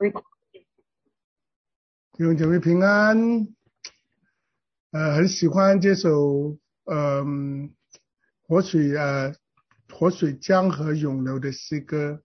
弟兄姐妹平安。很喜欢这首活水江河涌流的诗歌。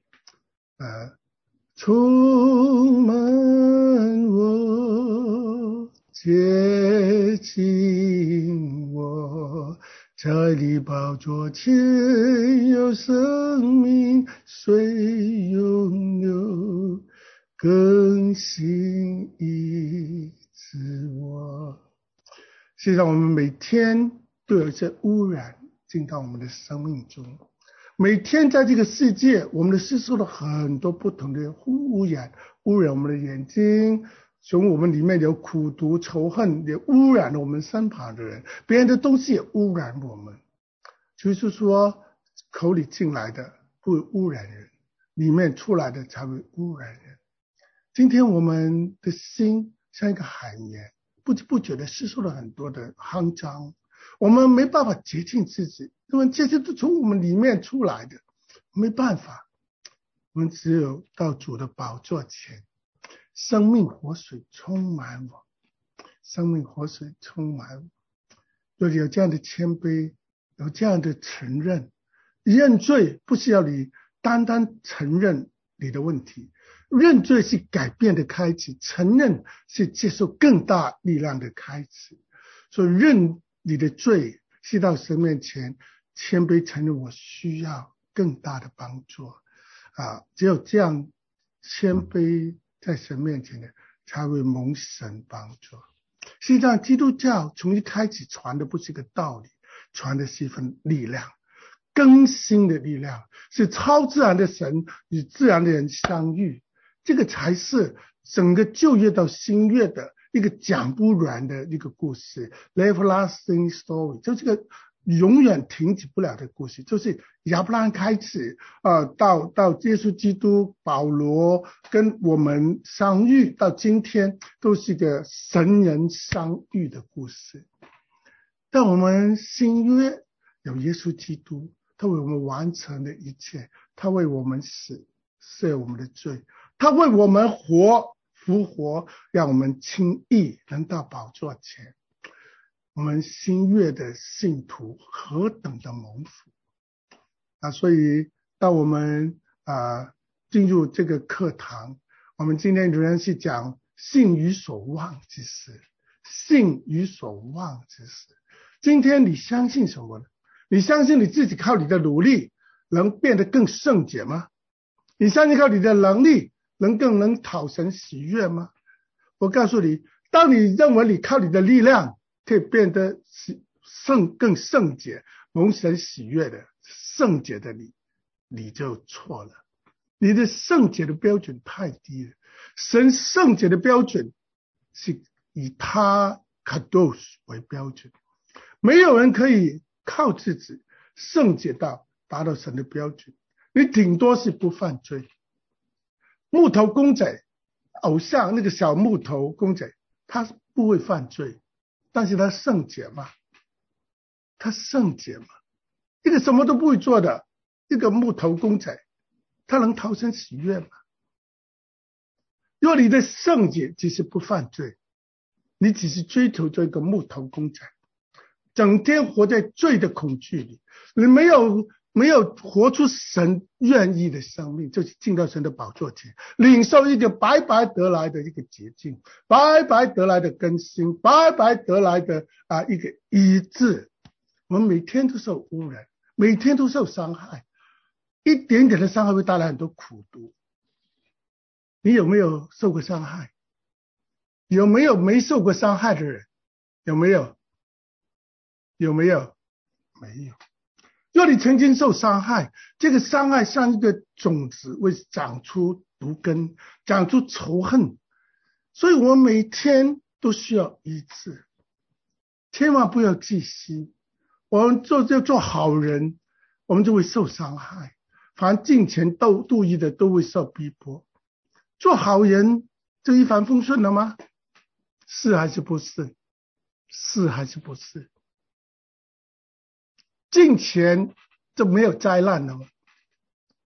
充满我，接近我，在你宝座前有生命水涌流，更新医治我。实际上我们每天都有一些污染进到我们的生命中，每天在这个世界我们吸收了很多不同的污染我们的眼睛，从我们里面有苦毒仇恨，也污染了我们身旁的人，别人的东西也污染我们。就是说口里进来的不会污染人，里面出来的才会污染人。今天我们的心像一个海绵，不知不觉的吸收了很多的肮脏，我们没办法洁净自己，因为这些都从我们里面出来的，没办法。我们只有到主的宝座前，生命活水充满我，生命活水充满我。若有这样的谦卑，有这样的承认，认罪不是要你单单承认你的问题，认罪是改变的开始，承认是接受更大力量的开始。所以认你的罪是到神面前谦卑承认我需要更大的帮助只有这样谦卑在神面前的，才会蒙神帮助。实际上基督教从一开始传的不是一个道理，传的是一份力量，更新的力量，是超自然的神与自然的人相遇，这个才是整个旧约到新约的一个讲不完的一个故事， everlasting story， 就这个永远停止不了的故事，就是亚伯拉罕开始到耶稣基督保罗跟我们相遇，到今天都是一个神人相遇的故事。但我们新约有耶稣基督，他为我们完成了一切，他为我们死，赦我们的罪，他为我们活，复活，让我们轻易能到宝座前。我们新约的信徒何等的蒙福所以当我们进入这个课堂，我们今天仍然是讲信与所望之事，信与所望之事。今天你相信什么呢？你相信你自己靠你的努力能变得更圣洁吗？你相信靠你的能力更能讨神喜悦吗？我告诉你，当你认为你靠你的力量可以变得更圣洁，蒙神喜悦的圣洁的你就错了。你的圣洁的标准太低了，神圣洁的标准是以他 kadosh 为标准，没有人可以靠自己圣洁到达到神的标准，你顶多是不犯罪。木头公仔偶像那个小木头公仔，他不会犯罪，但是他圣洁吗？他圣洁吗？一个什么都不会做的一个木头公仔，他能讨神喜悦吗？若你的圣洁只是不犯罪，你只是追求这个木头公仔，整天活在罪的恐惧里，你没有活出神愿意的生命，就是进到神的宝座前，领受一个白白得来的一个洁净，白白得来的更新，白白得来的一个医治。我们每天都受污染，每天都受伤害，一点点的伤害会带来很多苦毒。你有没有受过伤害？有没有没受过伤害的人？有没有？没有。若你曾经受伤害，这个伤害像一个种子会长出毒根，长出仇恨，所以我们每天都需要医治，千万不要自私。我们做好人，我们就会受伤害，凡敬虔度义的都会受逼迫。做好人就一帆风顺了吗？是还是不是？是还是不是？敬虔就没有灾难了吗？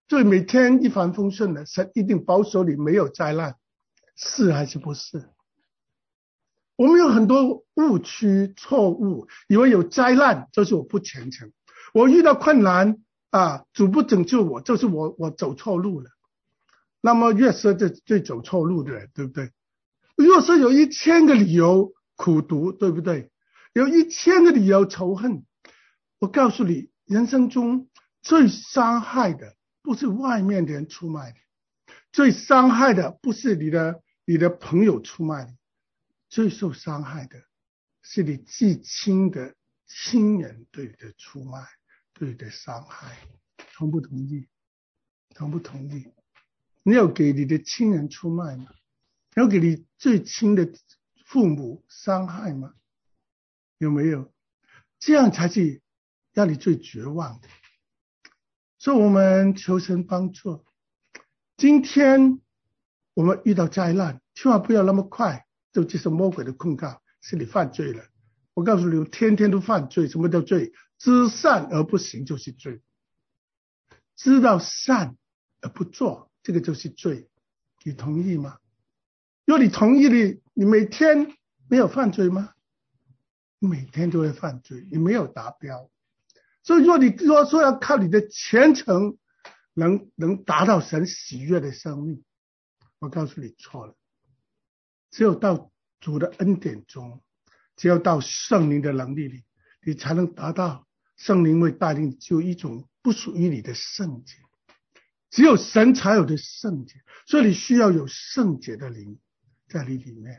就每天一帆风顺的，神一定保守你没有灾难，是还是不是？我们有很多误区错误，以为有灾难就是我不虔诚，我遇到困难主不拯救我，就是我走错路了。那么约瑟最走错路的人，对不对？约瑟有1000个理由苦读，对不对？有1000个理由仇恨。我告诉你，人生中最伤害的不是外面的人出卖你，最伤害的不是你的朋友出卖你，最受伤害的是你至亲的亲人对你的出卖，对你的伤害。同不同意？同不同意？你有给你的亲人出卖吗？你有给你最亲的父母伤害吗？有没有？这样才是让你最绝望的。所以我们求神帮助。今天我们遇到灾难，千万不要那么快就接受魔鬼的控告，是你犯罪了。我告诉你，天天都犯罪。什么叫罪？知善而不行就是罪，知道善而不做，这个就是罪。你同意吗？如果你同意，你每天没有犯罪吗？你每天都会犯罪，你没有达标。所以如果你说要靠你的虔诚能达到神喜悦的生命，我告诉你错了。只有到主的恩典中，只有到圣灵的能力里，你才能达到圣灵会带领就一种不属于你的圣洁。只有神才有的圣洁，所以你需要有圣洁的灵在你里面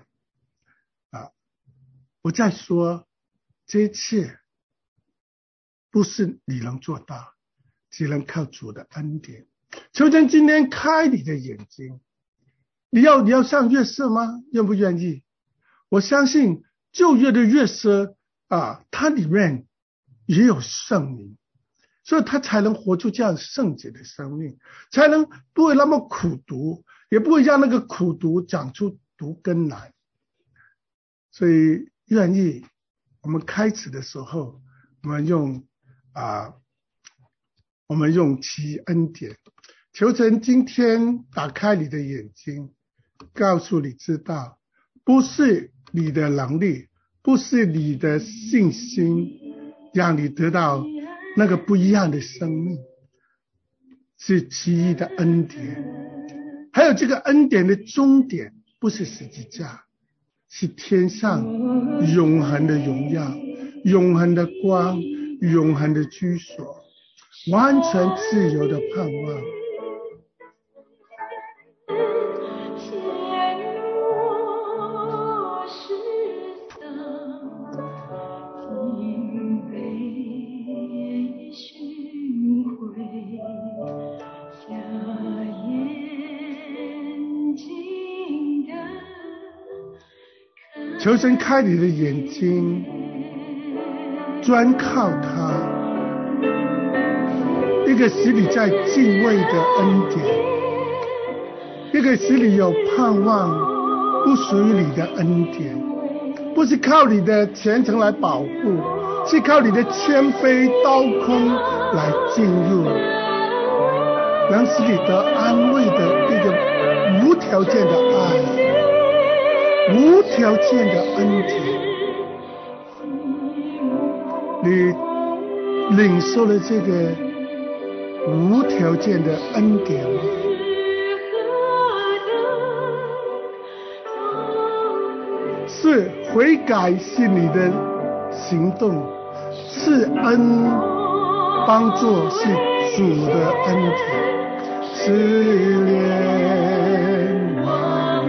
我再说，这一切不是你能做到，只能靠主的恩典。求神今天开你的眼睛。你要上约瑟吗？愿不愿意？我相信旧约的约瑟它里面也有圣灵，所以他才能活出这样圣洁的生命，才能不会那么苦读，也不会让那个苦读长出毒根来。所以愿意我们开始的时候，我们用其恩典，求神今天打开你的眼睛，告诉你知道，不是你的能力，不是你的信心让你得到那个不一样的生命，是其余的恩典。还有这个恩典的终点不是十字架，是天上永恒的荣耀，永恒的光，永恒的居所，完全自由的盼望。求神开你的眼睛，专靠他，一个使你在敬畏的恩典，一个使你有盼望不属于你的恩典，不是靠你的虔诚来保护，是靠你的谦卑刀空来进入，能使你得安慰的一个无条件的爱，无条件的恩典。你领受了这个无条件的恩典吗？是悔改是你的行动，是恩帮助是主的恩典，是怜悯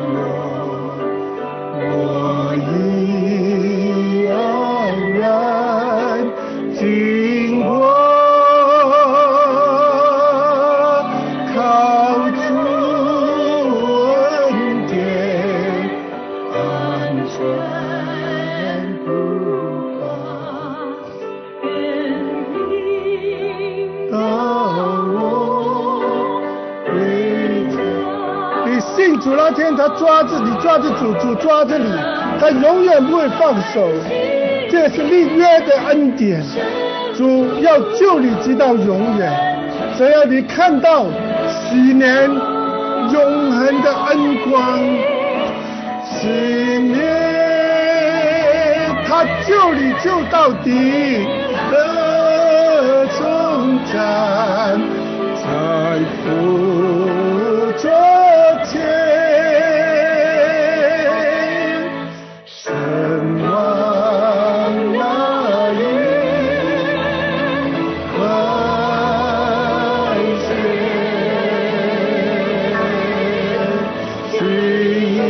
我已安然经过，靠主恩典安全不怕，到我归家。你信主那天，他抓着你，抓着主，主抓着你，他永远不会放手。这是立约的恩典，主要救你直到永远。只要你看到纪念永恒的恩光，纪念他救你救到底的忠战，在父桌前神往那里快些，是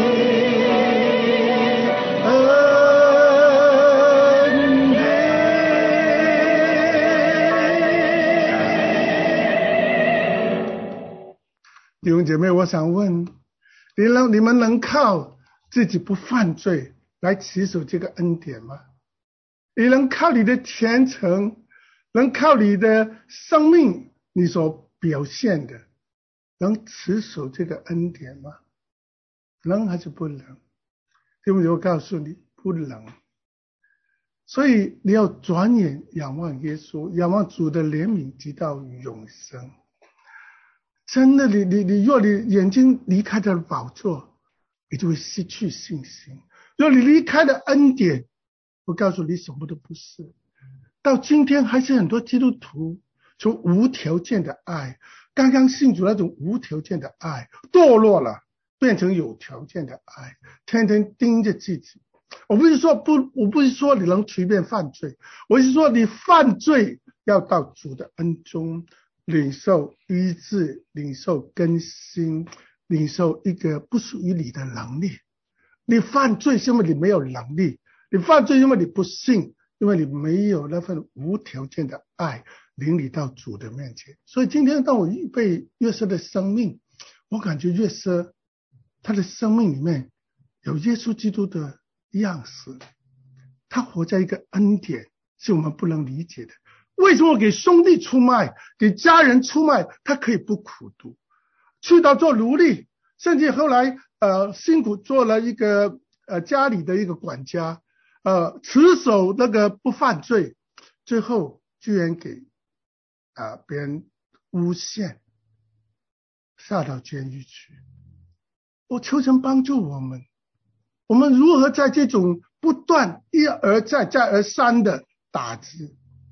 弟兄姐妹，我想问你们能靠自己不犯罪来持守这个恩典吗？你能靠你的虔诚，能靠你的生命你所表现的，能持守这个恩典吗？能还是不能？弟兄姐妹，我告诉你，不能。所以你要转眼仰望耶稣，仰望主的怜悯直到永生。真的，若你眼睛离开了宝座，你就会失去信心。若你离开了恩典，我告诉你什么都不是。到今天还是很多基督徒从无条件的爱，刚刚信主那种无条件的爱堕落了，变成有条件的爱，天天盯着自己。我不是说你能随便犯罪，我是说你犯罪要到主的恩中，领受医治，领受更新，领受一个不属于你的能力。你犯罪是因为你没有能力，你犯罪因为你不信，因为你没有那份无条件的爱领你到主的面前。所以今天当我预备约瑟的生命，我感觉约瑟他的生命里面有耶稣基督的样式，他活在一个恩典是我们不能理解的。为什么给兄弟出卖，给家人出卖，他可以不苦读，去到做奴隶，甚至后来辛苦做了一个家里的一个管家，持守那个不犯罪，最后居然给别人诬陷，下到监狱去。我求神帮助我们如何在这种不断一而再再而三的打击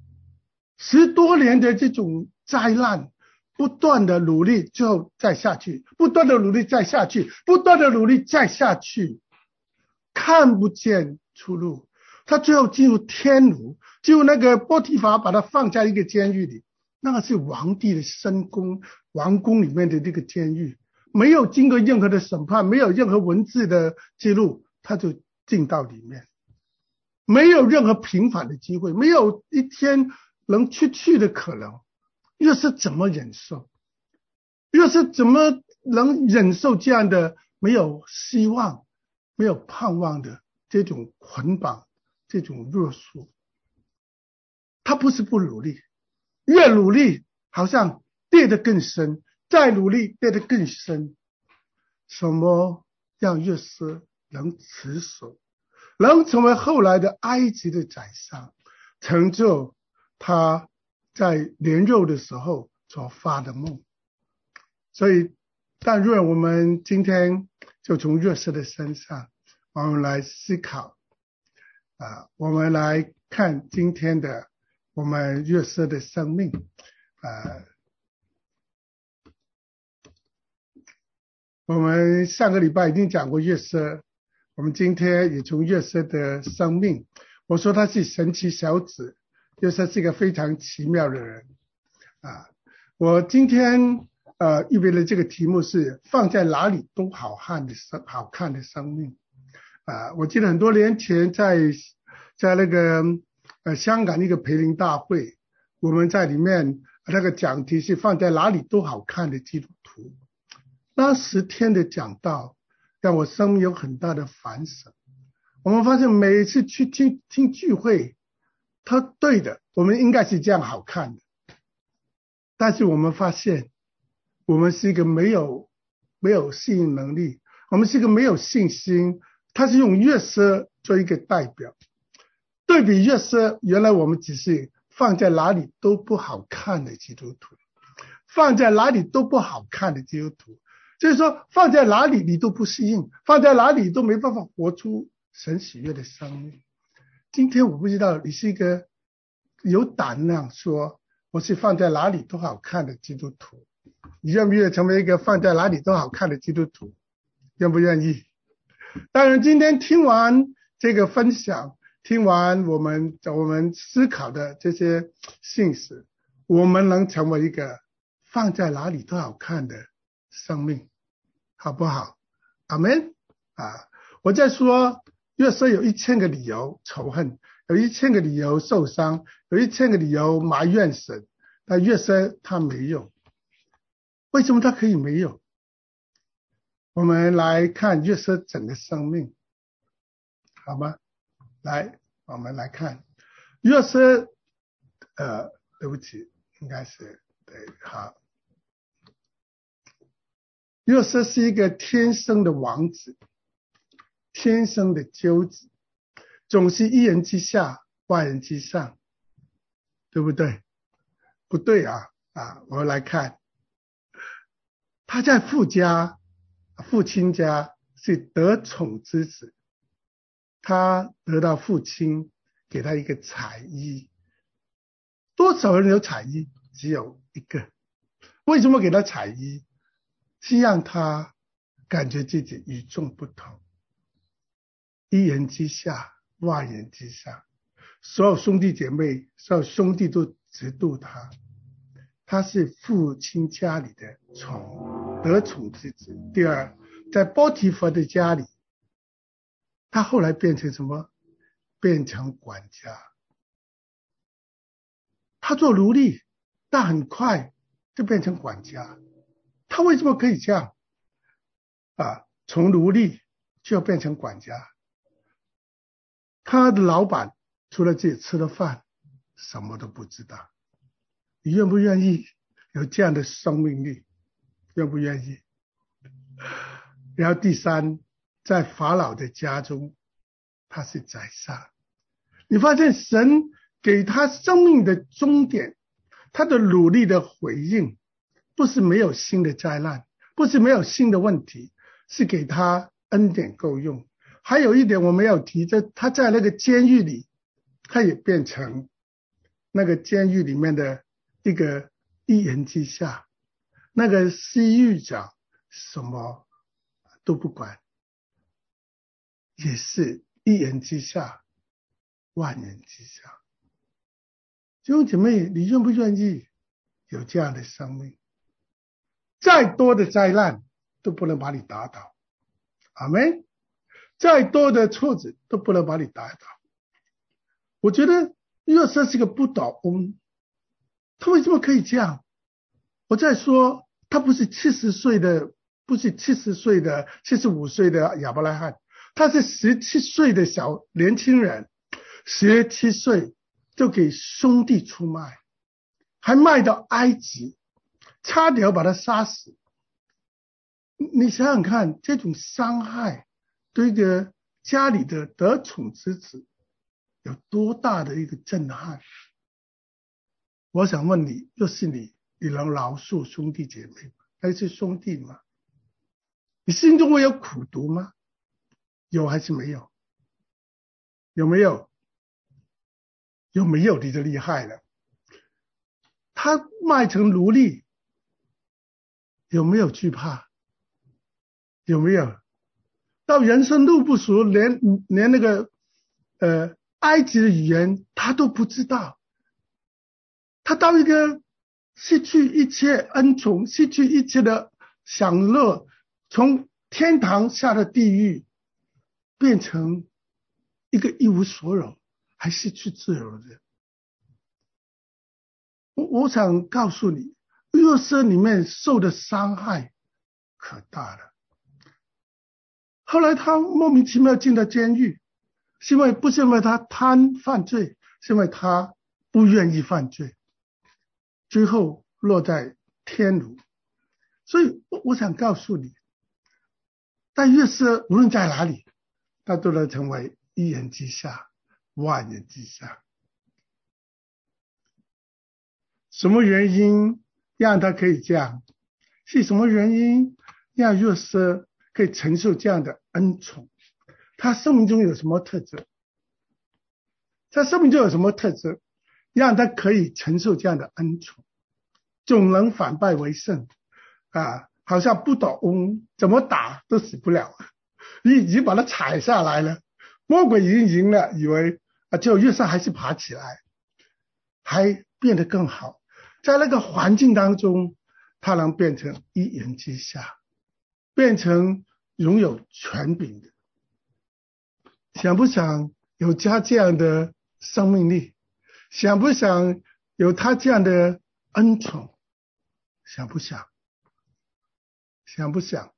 ，10多年的这种灾难，不断的努力之后再下去，不断的努力再下去，不断的努力再下去，看不见出路。他最后进入天牢，进入那个波提乏把他放在一个监狱里，那个是皇帝的深宫，王宫里面的这个监狱，没有经过任何的审判，没有任何文字的记录，他就进到里面，没有任何平反的机会，没有一天能出去的可能。约瑟怎么忍受？约瑟怎么能忍受这样的没有希望、没有盼望的这种捆绑、这种约束？他不是不努力，越努力好像跌得更深，再努力跌得更深。什么让约瑟能持守，能成为后来的埃及的宰相，成就他在年幼的时候所发的梦？所以但愿我们今天就从约瑟的身上，我们来思考我们来看今天的我们约瑟的生命。我们上个礼拜已经讲过约瑟，我们今天也从约瑟的生命，我说他是神奇小子，约瑟是一个非常奇妙的人我今天预备的这个题目是放在哪里都好看的生命我记得很多年前在那个香港一个培灵大会，我们在里面那个讲题是放在哪里都好看的基督徒。那10天的讲道让我生命有很大的反省。我们发现每一次去听聚会，他对的，我们应该是这样好看的，但是我们发现我们是一个没有适应能力，我们是一个没有信心。他是用约瑟做一个代表，对比约瑟，原来我们只是放在哪里都不好看的基督徒， 放在哪里都不好看的基督徒，就是说放在哪里你都不适应，放在哪里都没办法活出神喜悦的生命。今天我不知道你是一个有胆量说我是放在哪里都好看的基督徒，你愿不愿意成为一个放在哪里都好看的基督徒？愿不愿意？当然今天听完这个分享，听完我们思考的这些信息，我们能成为一个放在哪里都好看的生命，好不好？阿们啊！我在说约瑟有1000个理由仇恨，有1000个理由受伤，有1000个理由埋怨神，但约瑟他没有。为什么他可以没有？我们来看约瑟整个生命，好吗？来，我们来看约瑟，对不起，应该是对，好。约瑟是一个天生的王子，天生的骄子，总是一人之下，万人之上，对不对？不对啊！我们来看，他在父亲家是得宠之子，他得到父亲给他一个彩衣。多少人有彩衣？只有一个。为什么给他彩衣？是让他感觉自己与众不同，一人之下，万人之上，所有兄弟姐妹，所有兄弟都嫉妒他。他是父亲家里的得宠之子。第二，在波提佛的家里，他后来变成什么？变成管家。他做奴隶，但很快就变成管家。他为什么可以这样？从奴隶就要变成管家。他的老板除了自己吃了饭，什么都不知道。你愿不愿意有这样的生命力？愿不愿意？然后第三，在法老的家中，他是宰相。你发现神给他生命的终点，他的努力的回应，不是没有新的灾难，不是没有新的问题，是给他恩典够用。还有一点我没有提，他在那个监狱里，他也变成那个监狱里面的一个一人之下，那个西狱长什么都不管，也是一人之下，万人之上。弟兄姐妹，你愿不愿意有这样的生命？再多的灾难都不能把你打倒，阿们。再多的挫折都不能把你打倒。我觉得约瑟是个不倒翁，他为什么可以这样？我在说他不是70岁的，不是70岁的75岁的亚伯拉罕，他是17岁的年轻人，17岁就给兄弟出卖，还卖到埃及，差点要把他杀死。你想想看，这种伤害对一个家里的得宠之子有多大的一个震撼？我想问你，若是你能饶恕兄弟姐妹吗？还是兄弟吗？你心中会有苦毒吗？有还是没有？有没有？有没有你就厉害了。他卖成奴隶，有没有惧怕？有没有？到人生路不熟，连那个埃及的语言他都不知道。他到一个失去一切恩宠，失去一切的享乐，从天堂下的地狱，变成一个一无所有，还失去自由的人。我想告诉你，约瑟里面受的伤害可大了。后来他莫名其妙进了监狱，不是因为他犯罪，是因为他不愿意犯罪，最后落在天炉。所以我想告诉你，但约瑟无论在哪里，他都能成为一人之下，万人之上。什么原因让他可以这样？是什么原因让约瑟可以承受这样的恩宠？他生命中有什么特质？他生命中有什么特质让他可以承受这样的恩宠？总能反败为胜啊，好像不倒翁怎么打都死不了，你已经把他踩下来了，魔鬼已经赢了，以为就约瑟还是爬起来，还变得更好。在那个环境当中，他能变成一人之下，变成拥有权柄的。想不想有他这样的生命力？想不想有他这样的恩宠？想不想？想不想？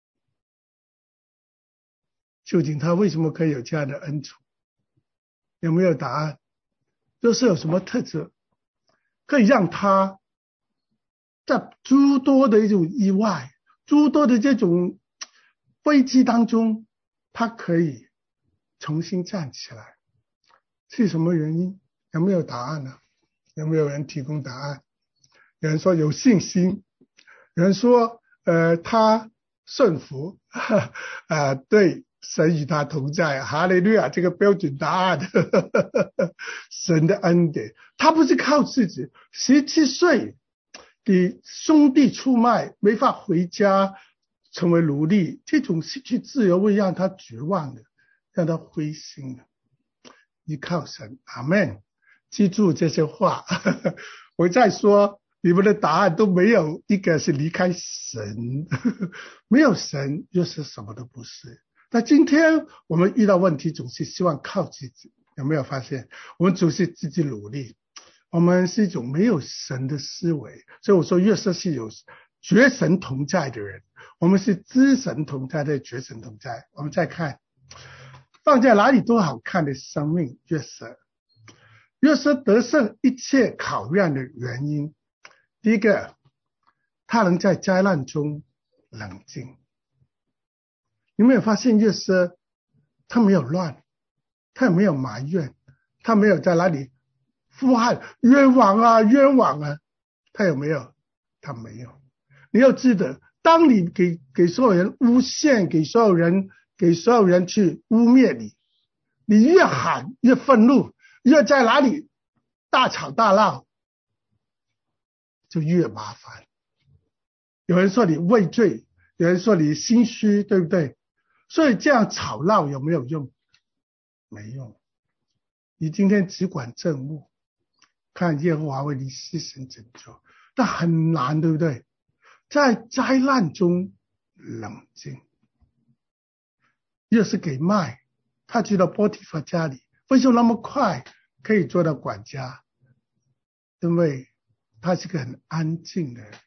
究竟他为什么可以有这样的恩宠？有没有答案？就是有什么特质可以让他在诸多的一种意外、诸多的这种危机当中，他可以重新站起来？是什么原因？有没有答案呢？有没有人提供答案？有人说有信心，有人说他顺服，对，神与他同在，哈利路亚，这个标准答案。神的恩典，他不是靠自己，17岁给兄弟出卖，没法回家成为奴隶，这种失去自由会让他绝望的，让他灰心的。依靠神，阿们。记住这些话。我再说，你们的答案都没有一个是离开神。没有神就是什么都不是。那今天我们遇到问题总是希望靠自己，有没有发现？我们总是自己努力，我们是一种没有神的思维。所以我说约瑟是有绝神同在的人，我们是知神同在的绝神同在。我们再看放在哪里都好看的生命，约瑟。约瑟得胜一切考验的原因，第一个，他能在灾难中冷静。你没有发现约瑟他没有乱，他也没有埋怨，他没有在哪里呼喊冤枉啊冤枉啊，他有没有？他没有。你要记得，当你给所有人诬陷，给所有人去污蔑你，你越喊越愤怒，越在哪里大吵大闹，就越麻烦。有人说你畏罪，有人说你心虚，对不对？所以这样吵闹有没有用？没用。你今天只管政务，看耶和华为你施行拯救，但很难，对不对？在灾难中冷静。约瑟给卖，他去到波提乏家里，为什么那么快可以做到管家？因为他是个很安静的人，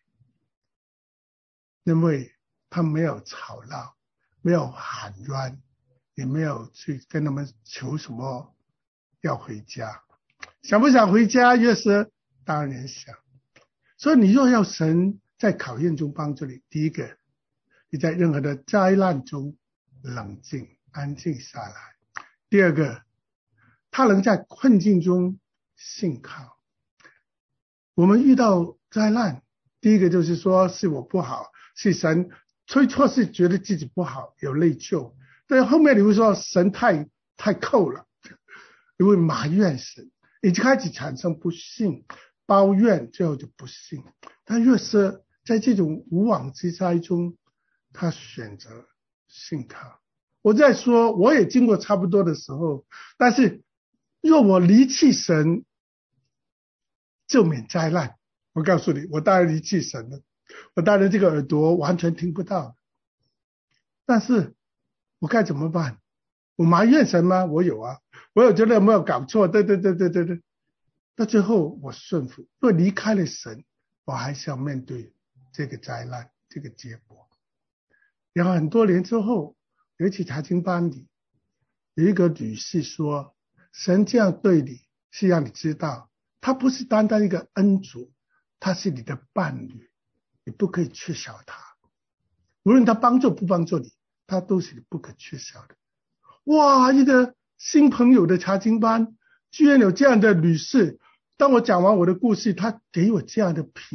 因为他没有吵闹，没有喊冤，也没有去跟他们求什么要回家。想不想回家？约瑟当然想。所以你若要神在考验中帮助你，第一个，你在任何的灾难中冷静安静下来。第二个，他能在困境中信靠。我们遇到灾难，第一个就是说是我不好，是神最初是觉得自己不好，有内疚。但后面你会说神太扣了，你会埋怨神，已经开始产生不信、抱怨，最后就不信。但约瑟在这种无妄之灾中，他选择信靠。我在说，我也经过差不多的时候，但是若我离弃神，就免灾难。我告诉你，我当然离弃神了，我当然这个耳朵完全听不到。但是我该怎么办？我埋怨神吗？我有啊，我有觉得有没有搞错？对。到最后我顺服，若离开了神，我还是要面对这个灾难，这个结果。然后很多年之后，有一次查经班里有一个女士说，神这样对你是让你知道，他不是单单一个恩主，他是你的伴侣，你不可以缺少他。无论他帮助不帮助你，他都是你不可缺少的。哇，一个新朋友的查经班居然有这样的女士。当我讲完我的故事，她给我这样的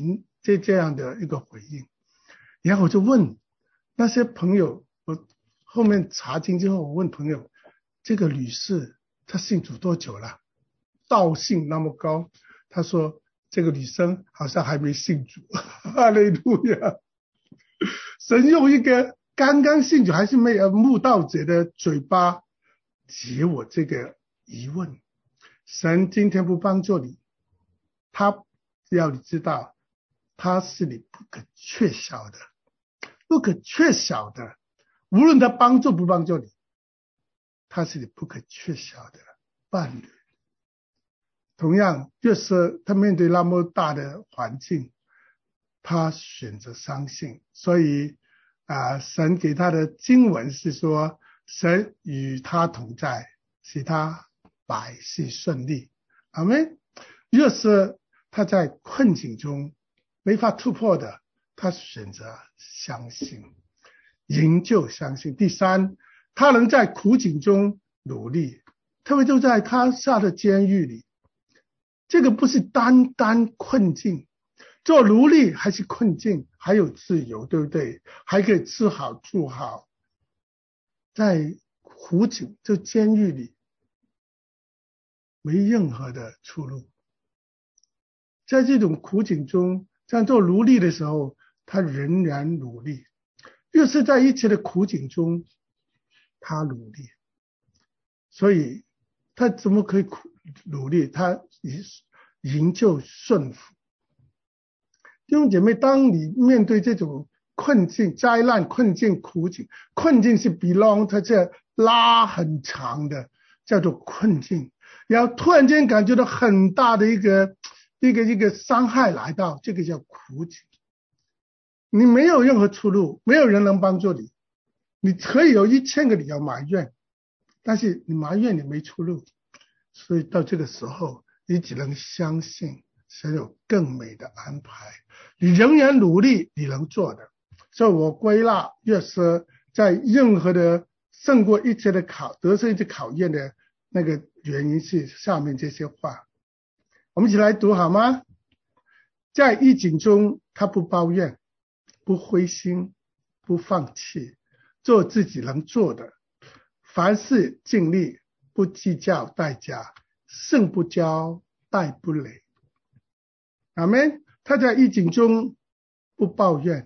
这样的一个回应。然后我就问那些朋友，我后面查经之后，我问朋友，这个女士她信主多久了？道信那么高，他说这个女生好像还没信主。哈利路亚！神用一个刚刚信主还是没有慕道者的嘴巴解我这个疑问。神今天不帮助你，他要你知道，他是你不可缺少的，不可缺少的。无论他帮助不帮助你，他是你不可缺少的伴侣。同样，约瑟他面对那么大的环境，他选择相信，所以神给他的经文是说，神与他同在，使他百事顺利。阿们。约瑟他在困境中没法突破的，他选择相信，营救相信。第三，他能在苦境中努力，特别就在他下的监狱里，这个不是单单困境，做奴隶还是困境，还有自由，对不对？还可以吃好住好。在苦境，就监狱里没任何的出路。在这种苦境中，在做奴隶的时候，他仍然努力。越是在一切的苦境中，他努力。所以他怎么可以努力？他营救顺服。弟兄姐妹，当你面对这种困境、灾难、困境、苦境，困境是 belong， 它是拉很长的，叫做困境。然后突然间感觉到很大的一个伤害来到，这个叫苦境。你没有任何出路，没有人能帮助你，你可以有1000个理由埋怨，但是你埋怨你没出路，所以到这个时候，你只能相信神有更美的安排。你仍然努力，你能做的。所以我归纳约瑟在任何的胜过一切的得胜一切考验的那个原因是下面这些话，我们一起来读好吗？在逆境中，他不抱怨，不灰心，不放弃，做自己能做的，凡事尽力，不计较代价，胜不骄，败不馁。阿们。他在逆境中不抱怨，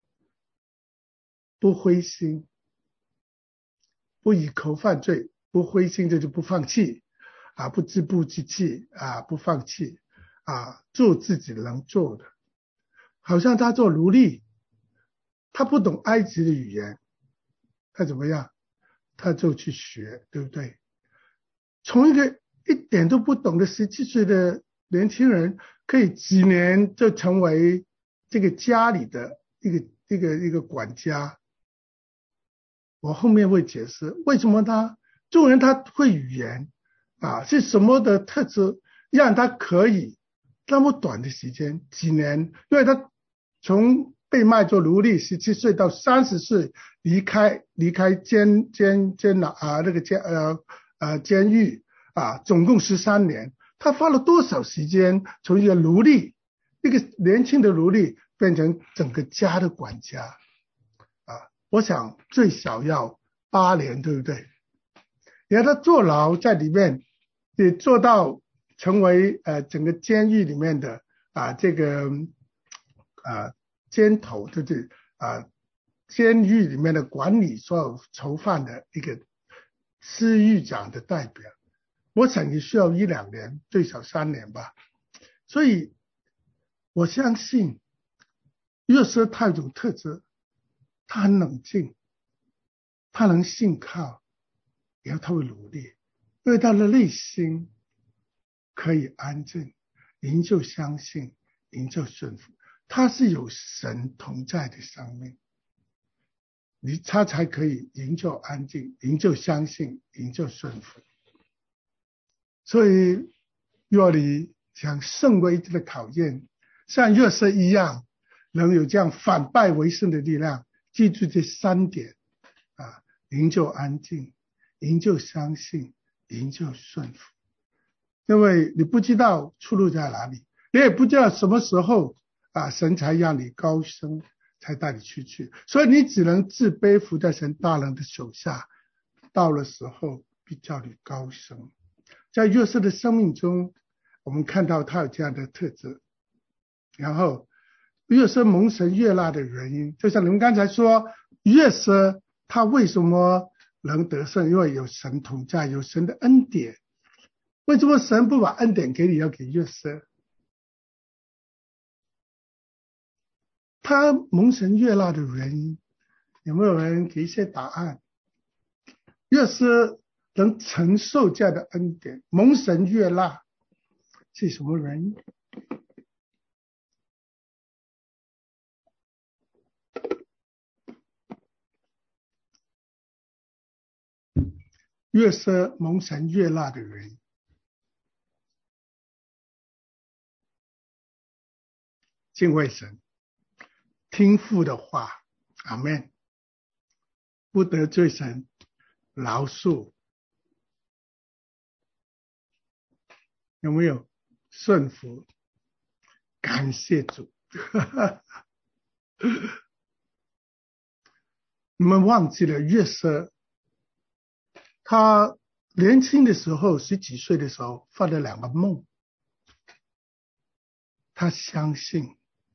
不灰心，不以口犯罪，不灰心这就不放弃不自暴自弃不放弃做自己能做的。好像他做奴隶，他不懂埃及的语言，他怎么样？他就去学，对不对？从一个一点都不懂的17岁的年轻人，可以几年就成为这个家里的一个管家。我后面会解释为什么纵然他会语言是什么的特质让他可以那么短的时间几年，因为他从被卖做奴隶17岁到30岁离开监狱总共13年。他花了多少时间从一个奴隶，一个年轻的奴隶变成整个家的管家我想最少要8年，对不对？然后他坐牢在里面，也做到成为整个监狱里面的这个监头，就是监狱里面的管理所有囚犯的一个司狱长的代表。我想也需要1-2年，最少3年吧。所以我相信约瑟他有一种特质，他很冷静，他能信靠，然后他会努力，因为他的内心可以安静，营救相信，营救顺服。他是有神同在的生命，他才可以营救安静，营救相信，营救顺服。所以若你想胜过一切的考验，像约瑟一样能有这样反败为胜的力量，记住这3点营救安静，营救相信，营救顺服。因为你不知道出路在哪里，你也不知道什么时候神才让你高升，才带你出去。所以你只能自卑服在神大能的手下，到了时候必叫你高升。在约瑟的生命中，我们看到他有这样的特质。然后约瑟蒙神悦纳的原因，就像你们刚才说，约瑟他为什么能得胜？因为有神同在，有神的恩典。为什么神不把恩典给你，要给约瑟？他蒙神悦纳的原因，有没有人给一些答案？约瑟能承受这样的恩典，蒙神悦纳是什么原因？约瑟蒙神悦纳的原因，敬畏神，听父的话，阿们，不得罪神，饶恕，有没有顺服？感谢主。你们忘记了约瑟，他年轻的时候，10几岁的时候发了2个梦。他相信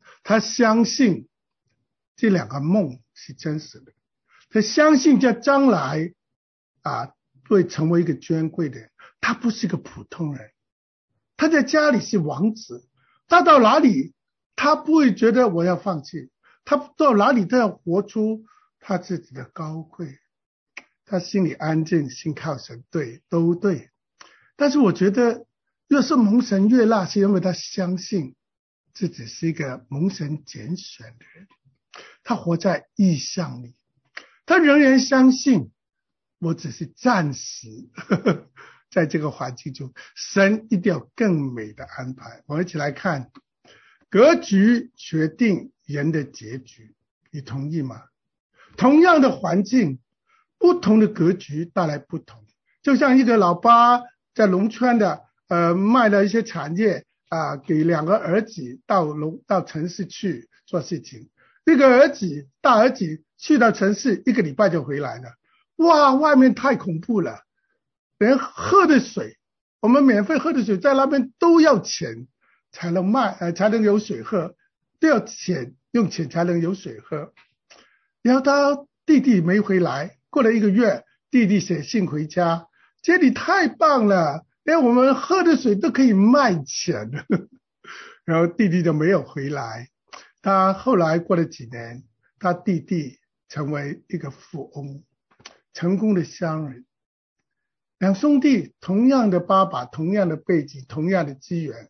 这2个梦是真实的，他相信在将来会成为一个尊贵的人。他不是个普通人，他在家里是王子，他到哪里他不会觉得我要放弃，他到哪里都要活出他自己的高贵。他心里安静，心靠神，对，都对。但是我觉得越是蒙神悦纳，是因为他相信自己是一个蒙神拣选的人，他活在意象里，他仍然相信我只是暂时在这个环境中，神一定要更美的安排。我们一起来看，格局决定人的结局，你同意吗？同样的环境，不同的格局带来不同。就像一个老爸在农村的卖了一些产业给2个儿子到城市去做事情，一个大儿子去到城市1个礼拜就回来了。哇，外面太恐怖了，连喝的水，我们免费喝的水在那边都要钱才能卖才能有水喝，都要钱，用钱才能有水喝。然后他弟弟没回来，过了1个月，弟弟写信回家，这里太棒了，连我们喝的水都可以卖钱。然后弟弟就没有回来。他后来过了几年，他弟弟成为一个富翁，成功的商人。2兄弟同样的爸爸，同样的背景，同样的机缘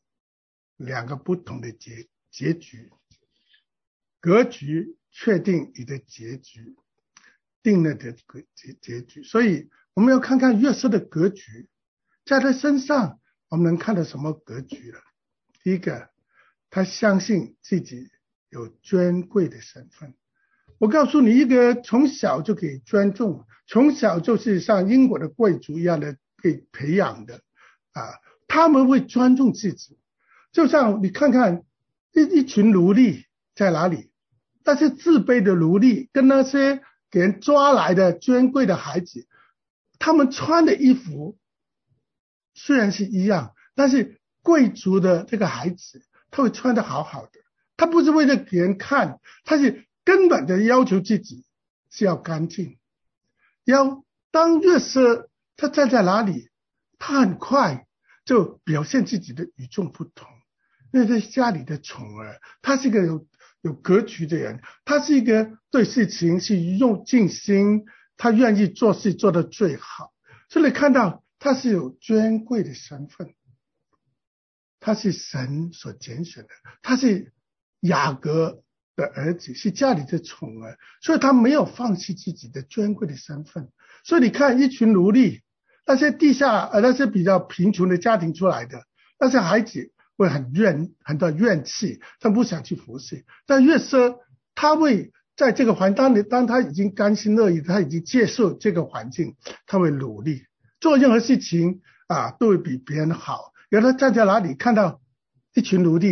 ，2个不同的结局。格局确定你的结局，定了的结局。所以我们要看看约瑟的格局，在他身上我们能看到什么格局了？第一个，他相信自己有尊贵的身份。我告诉你，一个从小就可以尊重，从小就是像英国的贵族一样的被培养的他们会尊重自己。就像你看看一群奴隶在哪里，但是自卑的奴隶跟那些给人抓来的尊贵的孩子，他们穿的衣服虽然是一样，但是贵族的这个孩子他会穿得好好的，他不是为了给人看，他是根本的要求自己是要干净。当约瑟他站在哪里，他很快就表现自己的与众不同。因为在家里的宠儿，他是一个有格局的人，他是一个对事情是用尽心，他愿意做事做得最好。所以你看到他是有尊贵的身份，他是神所拣选的，他是雅各的儿子，是家里的宠儿，所以他没有放弃自己的尊贵的身份。所以你看一群奴隶，那些那些比较贫穷的家庭出来的那些孩子会很多怨气，他不想去服侍。但约瑟他会在这个环境里，当他已经甘心乐意，他已经接受这个环境，他会努力做任何事情都会比别人好。然后他站在哪里看到一群奴隶，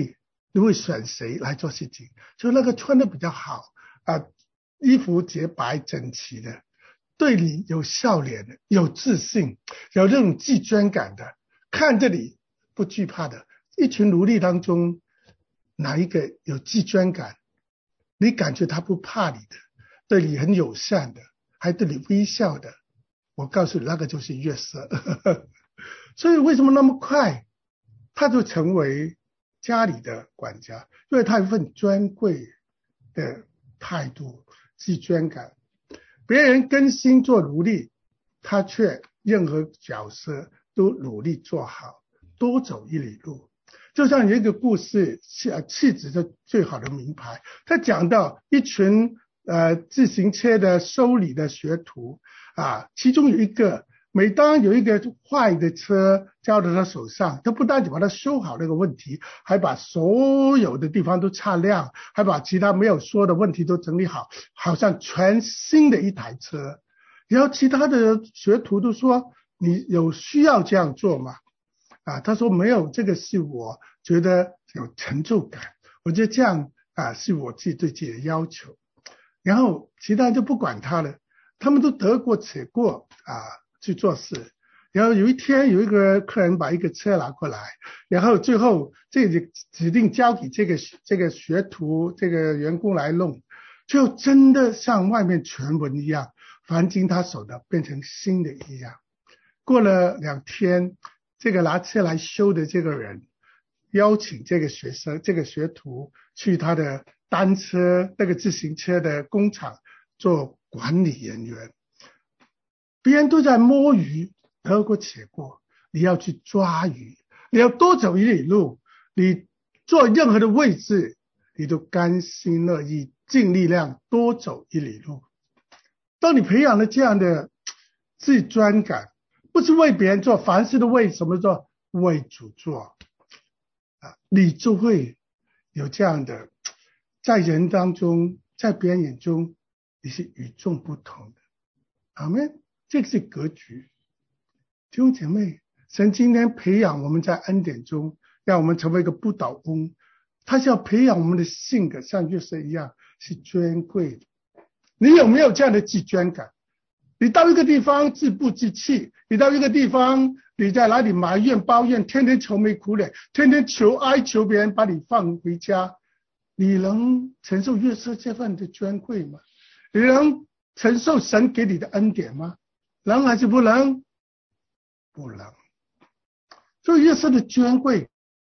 你会选谁来做事情？就那个穿的比较好衣服洁白整齐的，对你有笑脸的，有自信，有这种自尊感的，看着你不惧怕的。一群奴隶当中，哪一个有自尊感？你感觉他不怕你的，对你很友善的，还对你微笑的，我告诉你，那个就是约瑟。所以为什么那么快他就成为家里的管家？因为他有一份尊贵的态度、自尊感。别人甘心做奴隶，他却任何角色都努力做好，多走一里路。就像有一个故事，气质的最好的名牌，他讲到一群自行车的修理的学徒其中有一个，每当有一个坏的车交到他手上，他不单只把它修好那个问题，还把所有的地方都擦亮，还把其他没有说的问题都整理好，好像全新的一台车。然后其他的学徒都说，你有需要这样做吗？他说没有，这个是我觉得有成就感，我觉得这样是我自己对自己的要求。然后其他就不管他了，他们都得过且过去做事。然后有一天有一个客人把一个车拿过来，然后最后这个指定交给这个学徒这个员工来弄，就真的像外面传闻一样，凡经他手的变成新的一样。过了2天，这个拿车来修的这个人邀请这个学徒去他的单车那个自行车的工厂做管理人员。别人都在摸鱼，得过且过，你要去抓鱼，你要多走一里路，你做任何的位置，你都甘心乐意尽力量多走一里路。当你培养了这样的自尊感，不是为别人做，凡事都为什么做？为主做你就会有这样的，在人当中，在别人眼中，你是与众不同的。阿们，这个是格局。弟兄姐妹，神今天培养我们在恩典中，让我们成为一个不倒翁，他是要培养我们的性格，像约瑟一样是尊贵的。你有没有这样的自尊感？你到一个地方自暴自弃，你到一个地方你在哪里埋怨抱怨，天天愁眉苦脸，天天哀求别人把你放回家，你能承受约瑟这份的尊贵吗？你能承受神给你的恩典吗？能还是不能？不能。所以约瑟的尊贵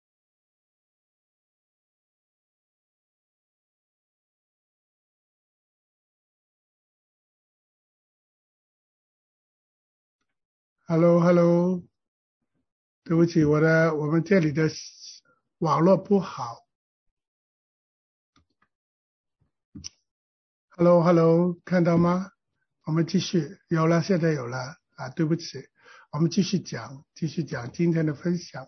，Hello， 对不起，我们这里的网络不好。Hello， 看到吗？我们继续，有了，现在有了对不起，我们继续讲今天的分享。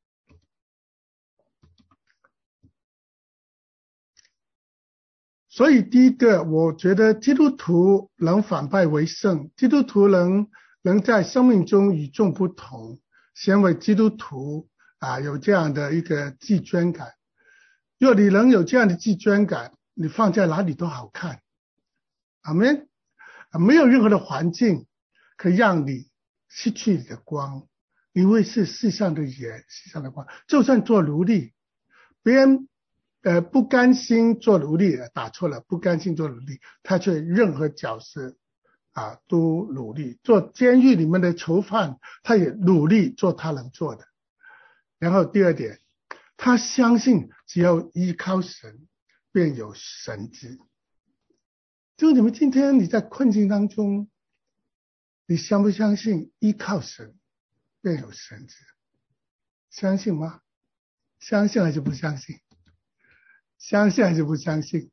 所以第一个，我觉得基督徒能反败为胜，基督徒能在生命中与众不同，先为基督徒有这样的一个自尊感。若你能有这样的自尊感，你放在哪里都好看。阿们，没有任何的环境可以让你失去你的光，你会是世上的盐，世上的光。就算做奴隶，别人不甘心做奴隶，打错了，不甘心做奴隶，他却任何角色都努力。做监狱里面的囚犯，他也努力做他能做的。然后第二点，他相信只要依靠神，便有神迹。就你们今天你在困境当中，你相不相信依靠神便有神迹？相信吗？相信还是不相信？相信还是不相信？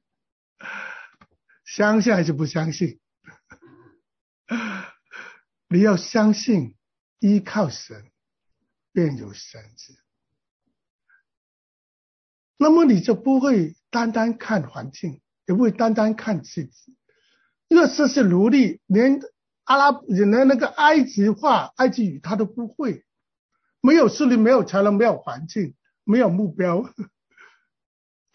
相信还是不相信？你要相信依靠神便有神迹，那么你就不会单单看环境，也不会单单看自己。约瑟是奴隶，连那个埃及话、埃及语他都不会，没有势力，没有才能，没有环境，没有目标，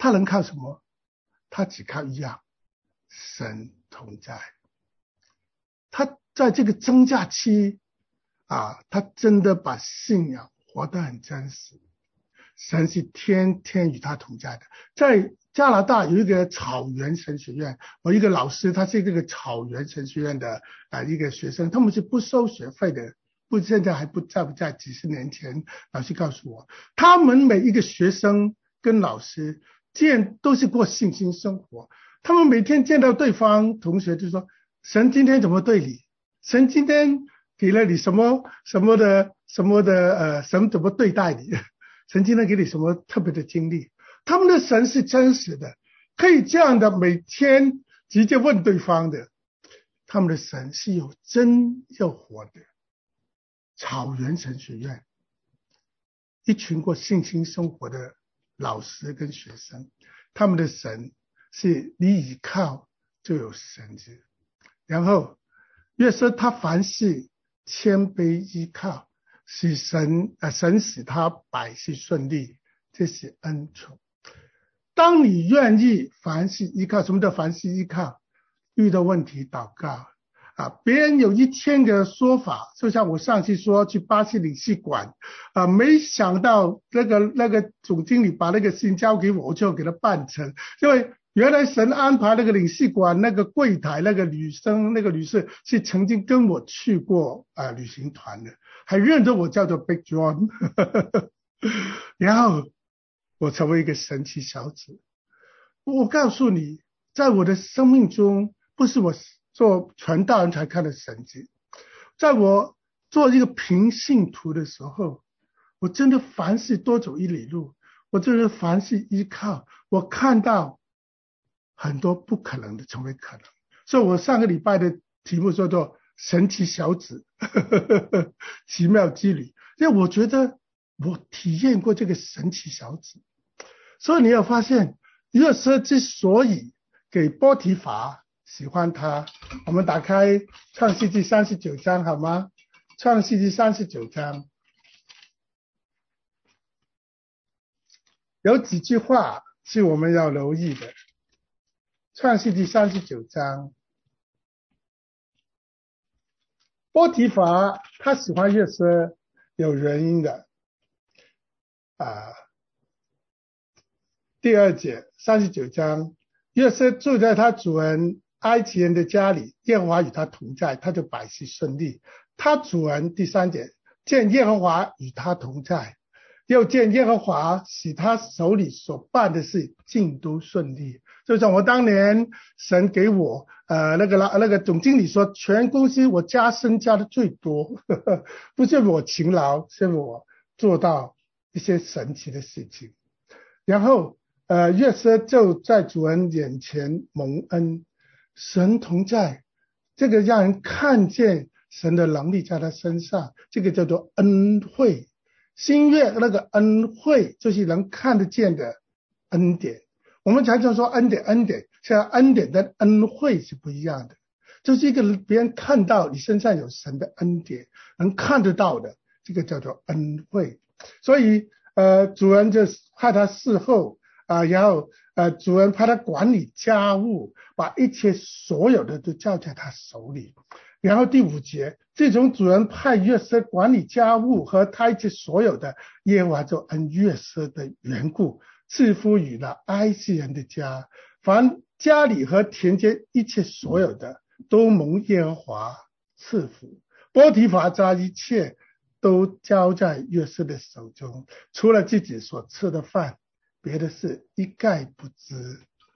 他能靠什么？他只靠一样，神同在。他在这个增驾期他真的把信仰活得很真实。神是天天与他同在的。在加拿大有一个草原神学院，我一个老师，他是这个草原神学院的一个学生，他们是不收学费的，现在还不在几十年前，老师告诉我，他们每一个学生跟老师都是过信心生活，他们每天见到对方同学就说，神今天怎么对你？神今天给了你什么神怎么对待你？神今天给你什么特别的经历？他们的神是真实的，可以这样的每天直接问对方的。他们的神是有真又活的。草原神学院，一群过信心生活的老师跟学生，他们的神是你倚靠就有神子。然后约瑟他凡事谦卑依靠，使神使他百事顺利，这是恩宠。当你愿意凡事依靠，什么叫凡事依靠？遇到问题祷告别人有1000个说法，就像我上次说去巴西领事馆没想到那个总经理把那个事情交给我，我就给他办成，因为原来神安排那个领事馆那个柜台那个女士是曾经跟我去过旅行团的，还认得我叫做 Big John 然后我成为一个神奇小子。我告诉你，在我的生命中，不是我做传道人才看到神迹，在我做一个平信徒的时候，我真的凡事多走一里路，我真的凡事依靠，我看到很多不可能的成为可能。所以我上个礼拜的题目叫做神奇小子奇妙之旅，因为我觉得我体验过这个神奇小子。所以你要发现约瑟之所以给波提乏喜欢他，我们打开创世纪39章好吗？创世纪39章有几句话是我们要留意的。创世纪39章，波提乏他喜欢约瑟有原因的第2节39章，约瑟住在他主人埃及人的家里，耶和华与他同在，他就百事顺利。他主人第3节见耶和华与他同在，又见耶和华使他手里所办的事尽都顺利。就像我当年神给我那个总经理说，全公司我加薪加的最多不是我勤劳，是我做到一些神奇的事情。然后约瑟就在主人眼前蒙恩，神同在，这个让人看见神的能力在他身上，这个叫做恩惠。新约那个恩惠就是能看得见的恩典。我们常常说恩典，像恩典跟恩惠是不一样的，就是一个别人看到你身上有神的恩典，能看得到的，这个叫做恩惠。所以主人就派他侍候然后主人派他管理家务，把一切所有的都交在他手里。然后第5节，自从主人派约瑟管理家务和他一切所有的，耶和华就按约瑟的缘故赐福于了埃及人的家，凡家里和田间一切所有的都蒙耶和华赐福。波提乏家一切都交在约瑟的手中，除了自己所吃的饭，别的事一概不知。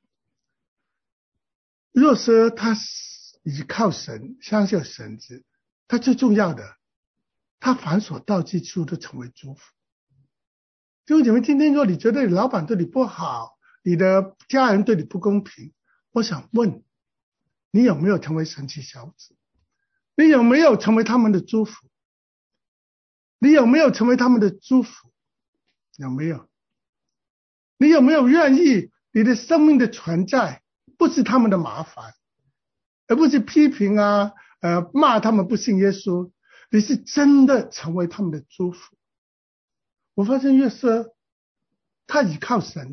约瑟他依靠神，相信神子，他最重要的，他凡所到之处都成为祝福。就你们今天说你觉得你老板对你不好，你的家人对你不公平，我想问你有没有成为神奇小子？你有没有成为他们的祝福？你有没有成为他们的祝福？有没有？你有没有愿意你的生命的存在不是他们的麻烦，而不是批评骂他们不信耶稣，你是真的成为他们的祝福。我发现约瑟他倚靠神，不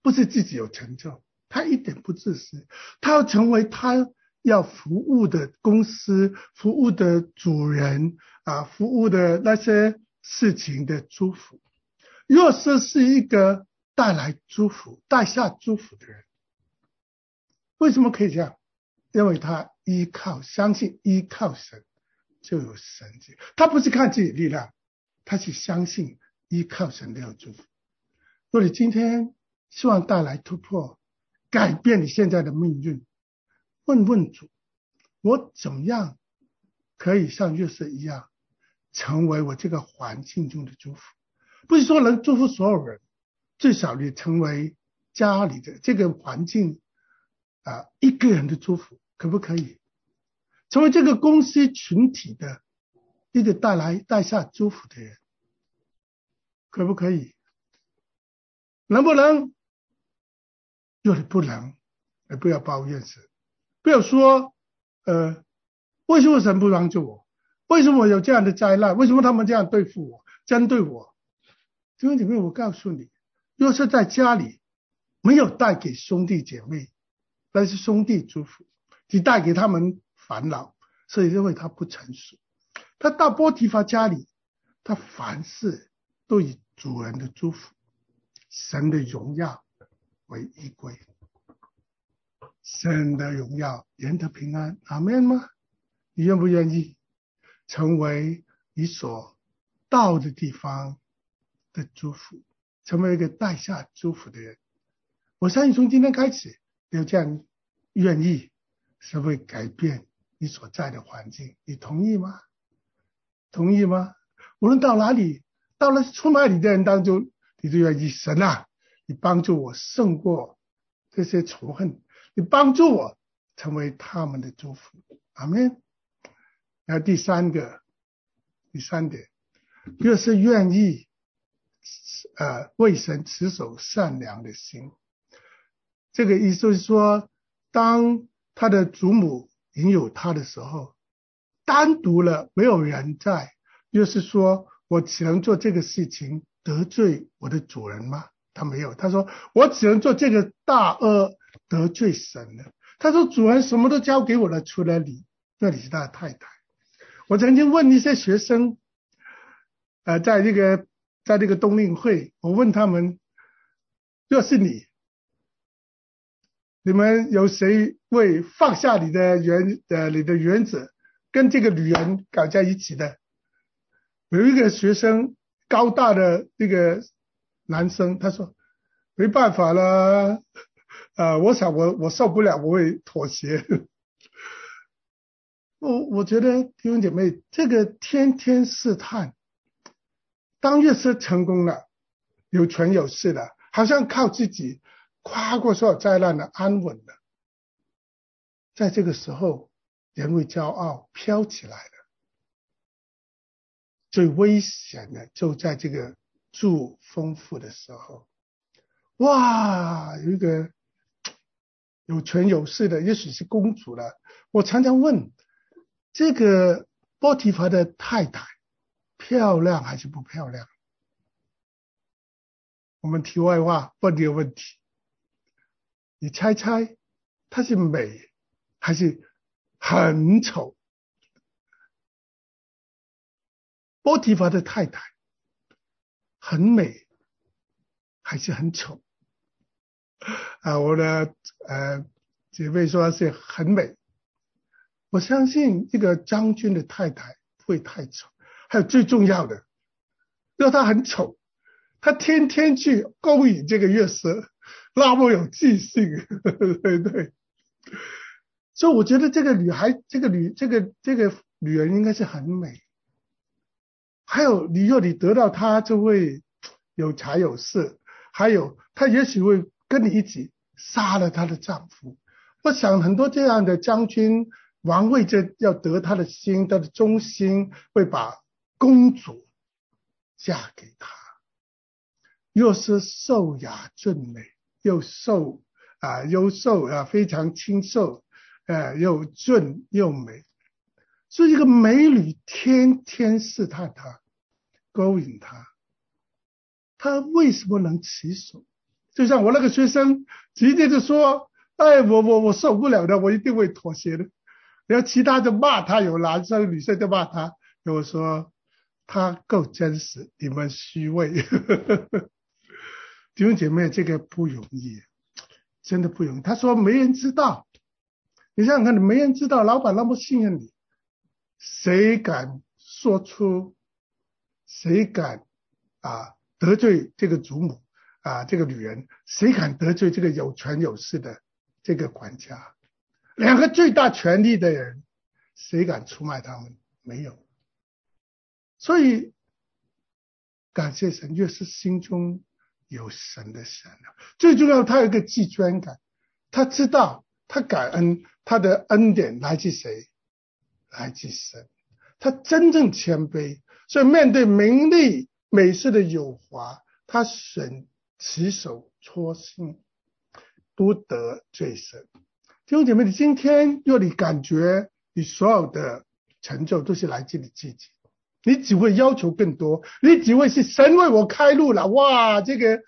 不是自己有成就，他一点不自私，他要成为他要服务的公司、服务的主人服务的那些事情的祝福。约瑟是一个带来祝福、带下祝福的人。为什么可以这样？因为他相信依靠神就有神迹。他不是看自己的力量，他是相信依靠神的有祝福。若你今天希望带来突破，改变你现在的命运，问问主，我怎样可以像约瑟一样成为我这个环境中的祝福？不是说能祝福所有人，最少你成为家里的这个环境一个人的祝福，可不可以？成为这个公司群体的一个带下祝福的人，可不可以？能不能？若你不能，不要抱怨神，不要说为什么神不帮助我？为什么有这样的灾难？为什么他们这样对付我、针对我？弟兄姐妹，我告诉你，若是在家里没有带给兄弟姐妹，那是兄弟祝福，只带给他们烦恼，所以认为他不成熟。他到波提乏家里，他凡事都以主人的祝福、神的荣耀为依归。神的荣耀，人的平安，阿们吗？你愿不愿意成为你所到的地方的祝福，成为一个带下祝福的人？我相信从今天开始，你有这样愿意，是会改变你所在的环境。你同意吗？同意吗？无论到哪里，到了出卖你的人当中，你就愿意，神啊，你帮助我胜过这些仇恨，你帮助我成为他们的祝福。阿们。然后第三点，越是愿意为神持守善良的心。这个意思就是说，当他的祖母引诱他的时候，单独了，没有人在，就是说我只能做这个事情得罪我的主人吗？他没有，他说我只能做这个大恶得罪神了。他说主人什么都交给我了，除了你，那你是他的太太。我曾经问一些学生在这个冬令会，我问他们，若是你们有谁会放下你的原则，跟这个女人搞在一起的？有一个学生，高大的这个男生，他说没办法了，我想我受不了，我会妥协。我觉得弟兄姐妹，这个天天试探，当越是成功了，有权有势了，好像靠自己跨过所有灾难的安稳了，在这个时候，人为骄傲飘起来了。最危险的就在这个住丰富的时候，哇，有一个有权有势的，也许是公主了。我常常问，这个波提乏的太太漂亮还是不漂亮？我们题外话问这个问题，你猜猜她是美还是很丑？波提乏的太太很美还是很丑？我的姐妹说是很美。我相信这个将军的太太不会太丑。还有最重要的，若她很丑，她天天去勾引这个约瑟，那么有记性，对对。所以我觉得这个女人应该是很美。还有若你得到她，就会有财有势，还有她也许会跟你一起杀了她的丈夫。我想很多这样的将军王为着要得她的心，她的忠心，会把公主嫁给他。又是瘦雅俊美，又瘦优瘦非常清瘦又俊又美。所以一个美女天天试探他，勾引他，他为什么能起手？ 就像我那个学生直接就说，哎，我受不了的，我一定会妥协的。然后其他就骂他，有男生女生就骂他，跟我说他够真实，你们虚伪。弟兄姐妹，这个不容易，真的不容易。他说没人知道，你想想看，没人知道，老板那么信任你，谁敢说出，谁敢得罪这个祖母这个女人，谁敢得罪这个有权有势的这个管家？两个最大权力的人，谁敢出卖他们？没有。所以感谢神，越是心中有神的神最重要，他有一个自尊感，他知道他感恩，他的恩典来自谁？来自神。他真正谦卑，所以面对名利美事的诱惑，他选持守初心，不得罪神。弟兄姐妹，你今天若你感觉你所有的成就都是来自你自己，你只会要求更多，你只会是神为我开路了，哇，这个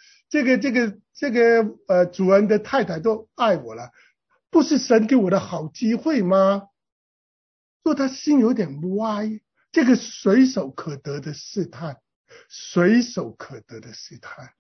主人的太太都爱我了，不是神给我的好机会吗？若他心有点歪，这个随手可得的试探，随手可得的试探，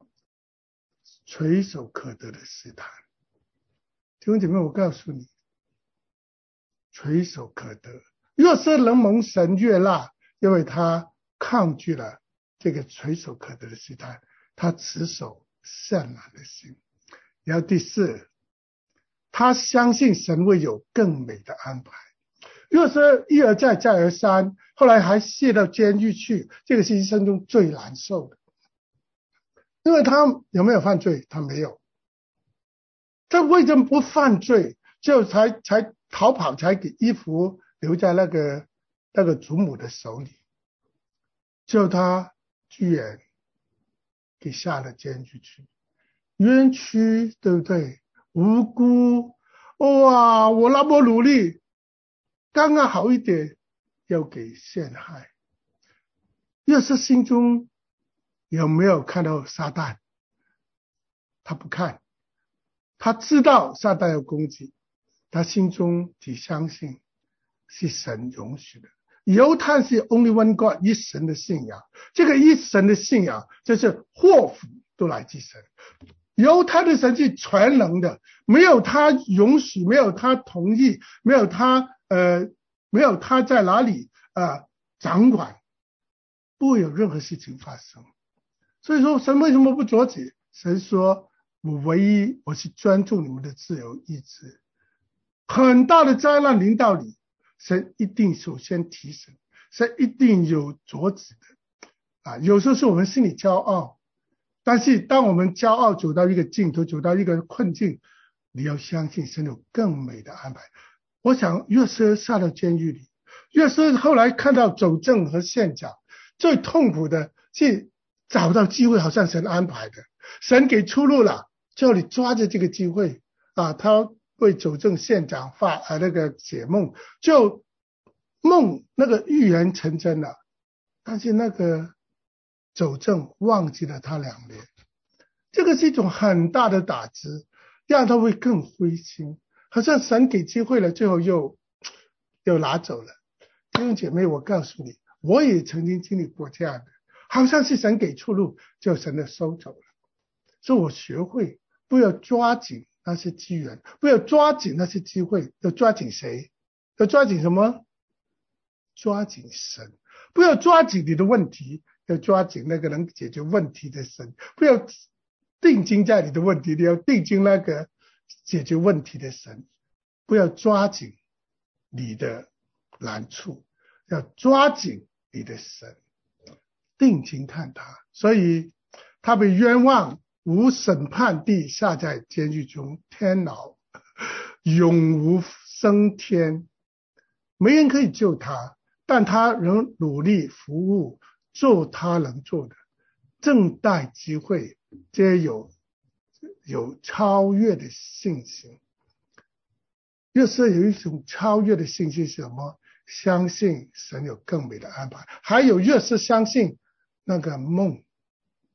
随手可得的试探。弟兄姐妹，我告诉你，垂手可得。若是能蒙神悦纳，因为他抗拒了这个垂手可得的试探，他持守善良的心。然后第四，他相信神会有更美的安排。若是一而再再而三，后来还卸到监狱去，这个是一生中最难受的。因为他有没有犯罪？他没有。他为什么不犯罪？就才逃跑，才给衣服留在那个祖母的手里，就他居然给下了监狱去，冤屈，对不对？无辜，哇！我那么努力，刚刚好一点，要给陷害。若是心中有没有看到撒旦？他不看，他知道撒旦有攻击，他心中只相信是神容许的。犹太是 only one God 一神的信仰，这个一神的信仰就是祸福都来自神。犹太的神是全能的，没有他容许，没有他同意，没有他在哪里掌管，不会有任何事情发生。所以说神为什么不阻止？神说我是尊重你们的自由意志，很大的灾难临到你，神一定首先提醒，神一定有阻止的有时候是我们心里骄傲，但是当我们骄傲走到一个尽头，走到一个困境，你要相信神有更美的安排。我想约瑟下到监狱里，约瑟后来看到走正和陷阱，最痛苦的是找到机会，好像神安排的，神给出路了，叫你抓着这个机会他为走正县长那个解梦，就梦那个预言成真了，但是那个走正忘记了他2年，这个是一种很大的打击，让他会更灰心，好像神给机会了，最后又拿走了。弟兄姐妹，我告诉你，我也曾经经历过这样的，好像是神给出路，就神的收走了。所以我学会不要抓紧那些机缘，不要抓紧那些机会，要抓紧谁？要抓紧什么？抓紧神。不要抓紧你的问题，要抓紧那个能解决问题的神。不要定睛在你的问题，你要定睛那个解决问题的神。不要抓紧你的难处，要抓紧你的神，定睛看他。所以他被冤枉，无审判地下在监狱中，天牢，永无升天，没人可以救他，但他仍努力服务，做他能做的，正待机会，皆有超越的信心。约瑟有一种超越的信心是什么？相信神有更美的安排。还有约瑟相信那个梦，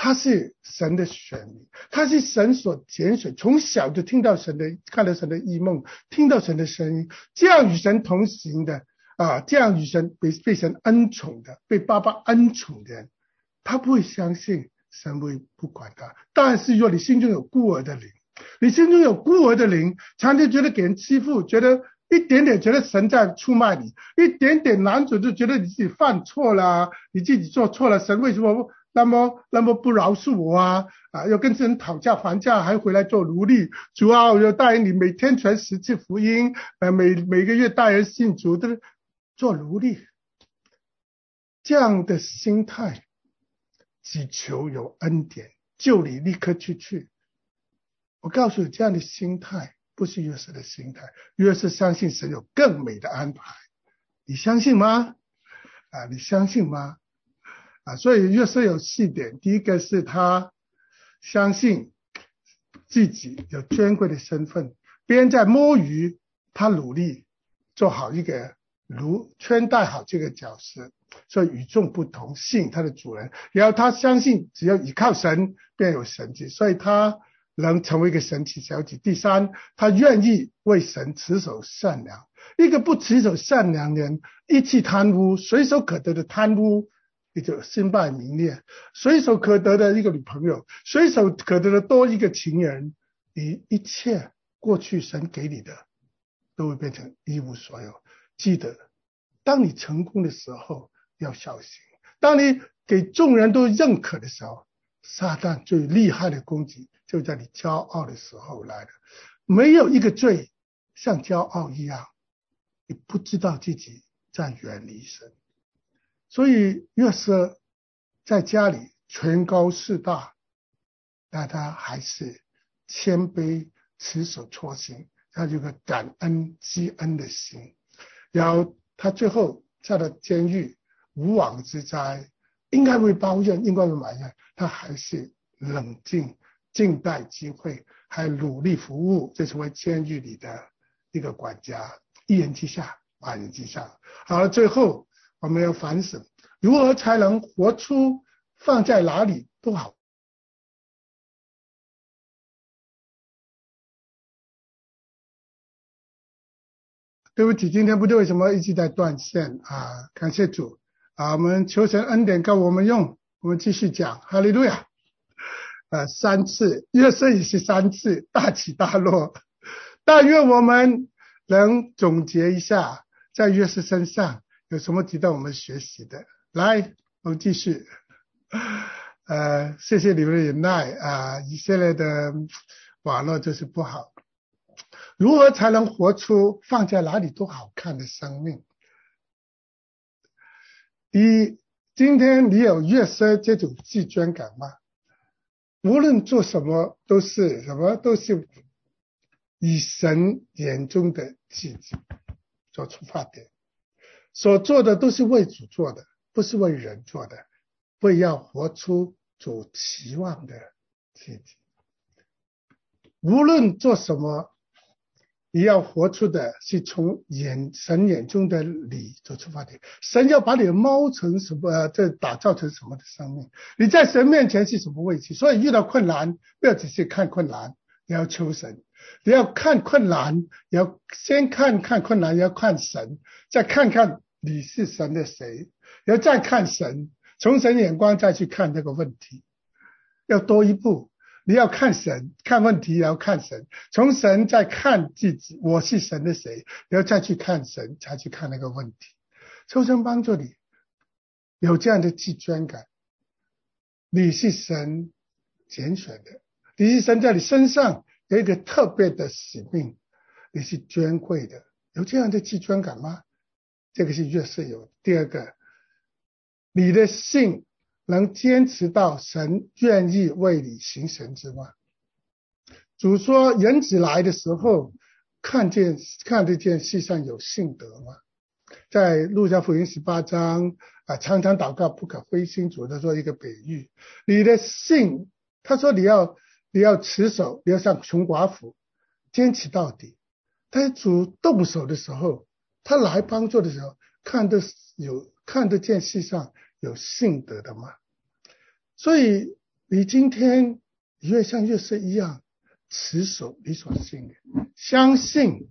他是神的选民，他是神所拣选，从小就听到神的，看到神的异梦，听到神的声音，这样与神同行的这样与神被神恩宠的，被爸爸恩宠的人，他不会相信神会不管他。但是若你心中有孤儿的灵，你心中有孤儿的灵，常常觉得给人欺负，觉得一点点觉得神在出卖你，一点点难处就觉得你自己犯错了，你自己做错了，神为什么那么不饶恕我要跟神讨价还价，还回来做奴隶。主啊，我要带领你每天传10次福音，每个月带人信主，都是做奴隶。这样的心态，只求有恩典，救你立刻去。我告诉你，这样的心态不是约瑟的心态。约瑟相信神有更美的安排，你相信吗？你相信吗？所以约瑟有4点，第一个是他相信自己有尊贵的身份，别人在摸鱼，他努力做好一个穿戴好这个角色，所以与众不同，吸引他的主人。然后他相信只要依靠神便有神迹，所以他能成为一个神奇小子。第三，他愿意为神持守善良。一个不持守善良的人，一气贪污，随手可得的贪污，也就身败名裂；随手可得的一个女朋友，随手可得的多一个情人，你一切过去神给你的都会变成一无所有。记得，当你成功的时候要小心，当你给众人都认可的时候，撒旦最厉害的攻击就在你骄傲的时候来的。没有一个罪像骄傲一样，你不知道自己在远离神。所以约瑟在家里权高势大，但他还是谦卑，持守初心，他有个感恩知恩的心。然后他最后下了监狱，无妄之灾，应该会抱怨，应该会埋怨，他还是冷静，静待机会，还努力服务，这成为监狱里的一个管家，一人之下，万人之上。好了，最后我们要反省，如何才能活出放在哪里都好。对不起，今天不知道为什么一直在断线感谢主我们求神恩典告我们用，我们继续讲，哈利路亚。3次，约瑟也是3次大起大落，但愿我们能总结一下，在约瑟身上有什么值得我们学习的。来，我们继续。谢谢你们的忍耐以色列的网络就是不好。如何才能活出放在哪里都好看的生命？今天你有约瑟这种自尊感吗？无论做什么都是以神眼中的自己做出发点，所做的都是为主做的，不是为人做的，为要活出主期望的自己。无论做什么，你要活出的是从神眼中的你做出发点。神要把你猫成什么，打造成什么的生命？你在神面前是什么位置？所以遇到困难，不要只是看困难，你要求神。你要看困难，你要先看困难，要看神，再看看你是神的谁，然后再看神，从神眼光再去看这个问题，要多一步。你要看神，看问题也要看神，从神再看自己，我是神的谁，然后再去看神，才去看那个问题。求神帮助你有这样的自尊感，你是神拣选的，你是神在你身上有一个特别的使命，你是尊贵的，有这样的自尊感吗？这个是约瑟有。第二个，你的信能坚持到神愿意为你行神迹吗？主说人子来的时候，看得见世上有信德吗？在路加福音18章常常祷告不可灰心，主的做一个比喻，你的信，他说你要持守，你要像穷寡妇坚持到底。但是主动手的时候，他来帮助的时候，看得见世上有信德的吗？所以你今天你越像约瑟一样持守你所信的，相信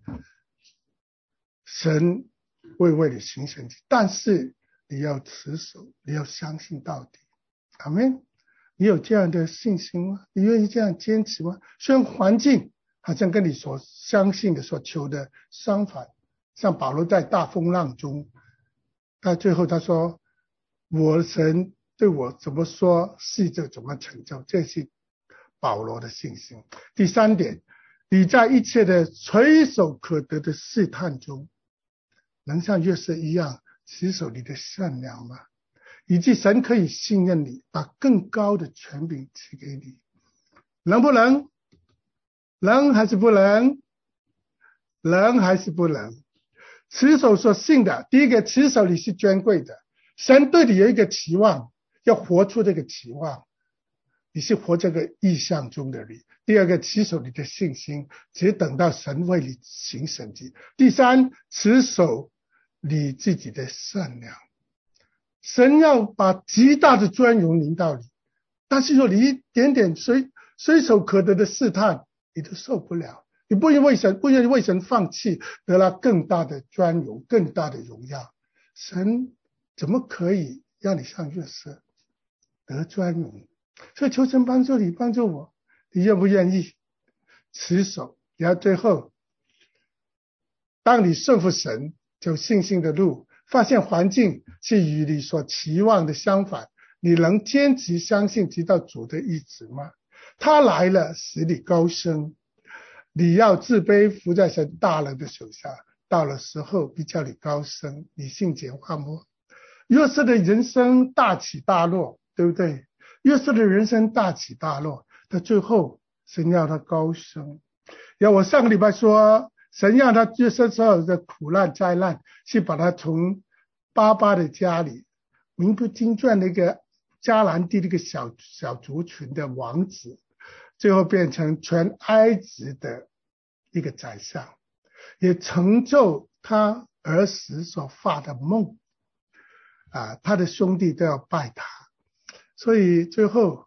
神会为你行神迹，但是你要持守，你要相信到底。阿们。你有这样的信心吗？你愿意这样坚持吗？虽然环境好像跟你所相信的所求的相反，像保罗在大风浪中，他最后他说，我的神对我怎么说，是就怎么成就，这是保罗的信心。第三点，你在一切的垂手可得的试探中，能像约瑟一样持守你的善良吗？以及神可以信任你，把更高的权柄赐给你，能不能？能还是不能？能还是不能？持守所信的，第一个，持守你是尊贵的，神对你有一个期望，要活出这个期望，你是活这个意象中的你。第二个，持守你的信心，只等到神为你行神迹。第三，持守你自己的善良。神要把极大的尊荣临到你，但是说你一点点随手可得的试探你都受不了，你不愿意为神放弃，得了更大的尊荣，更大的荣耀。神怎么可以让你像约瑟得尊荣？所以求神帮助你，帮助我，你愿不愿意持守？然后最后，当你顺服神，走信心的路，发现环境是与你所期望的相反，你能坚持相信直到主的意志吗？他来了，使你高升，你要自卑，服在神大能的手下，到了时候必叫你高升。你信简化吗？约瑟的人生大起大落，对不对？约瑟的人生大起大落，到最后神要他高升。要我上个礼拜说，神让他约瑟所有的苦难灾难，是把他从巴巴的家里名不经传的一个迦南地的一个小族群的王子，最后变成全埃及的一个宰相，也成就他儿时所发的梦他的兄弟都要拜他。所以最后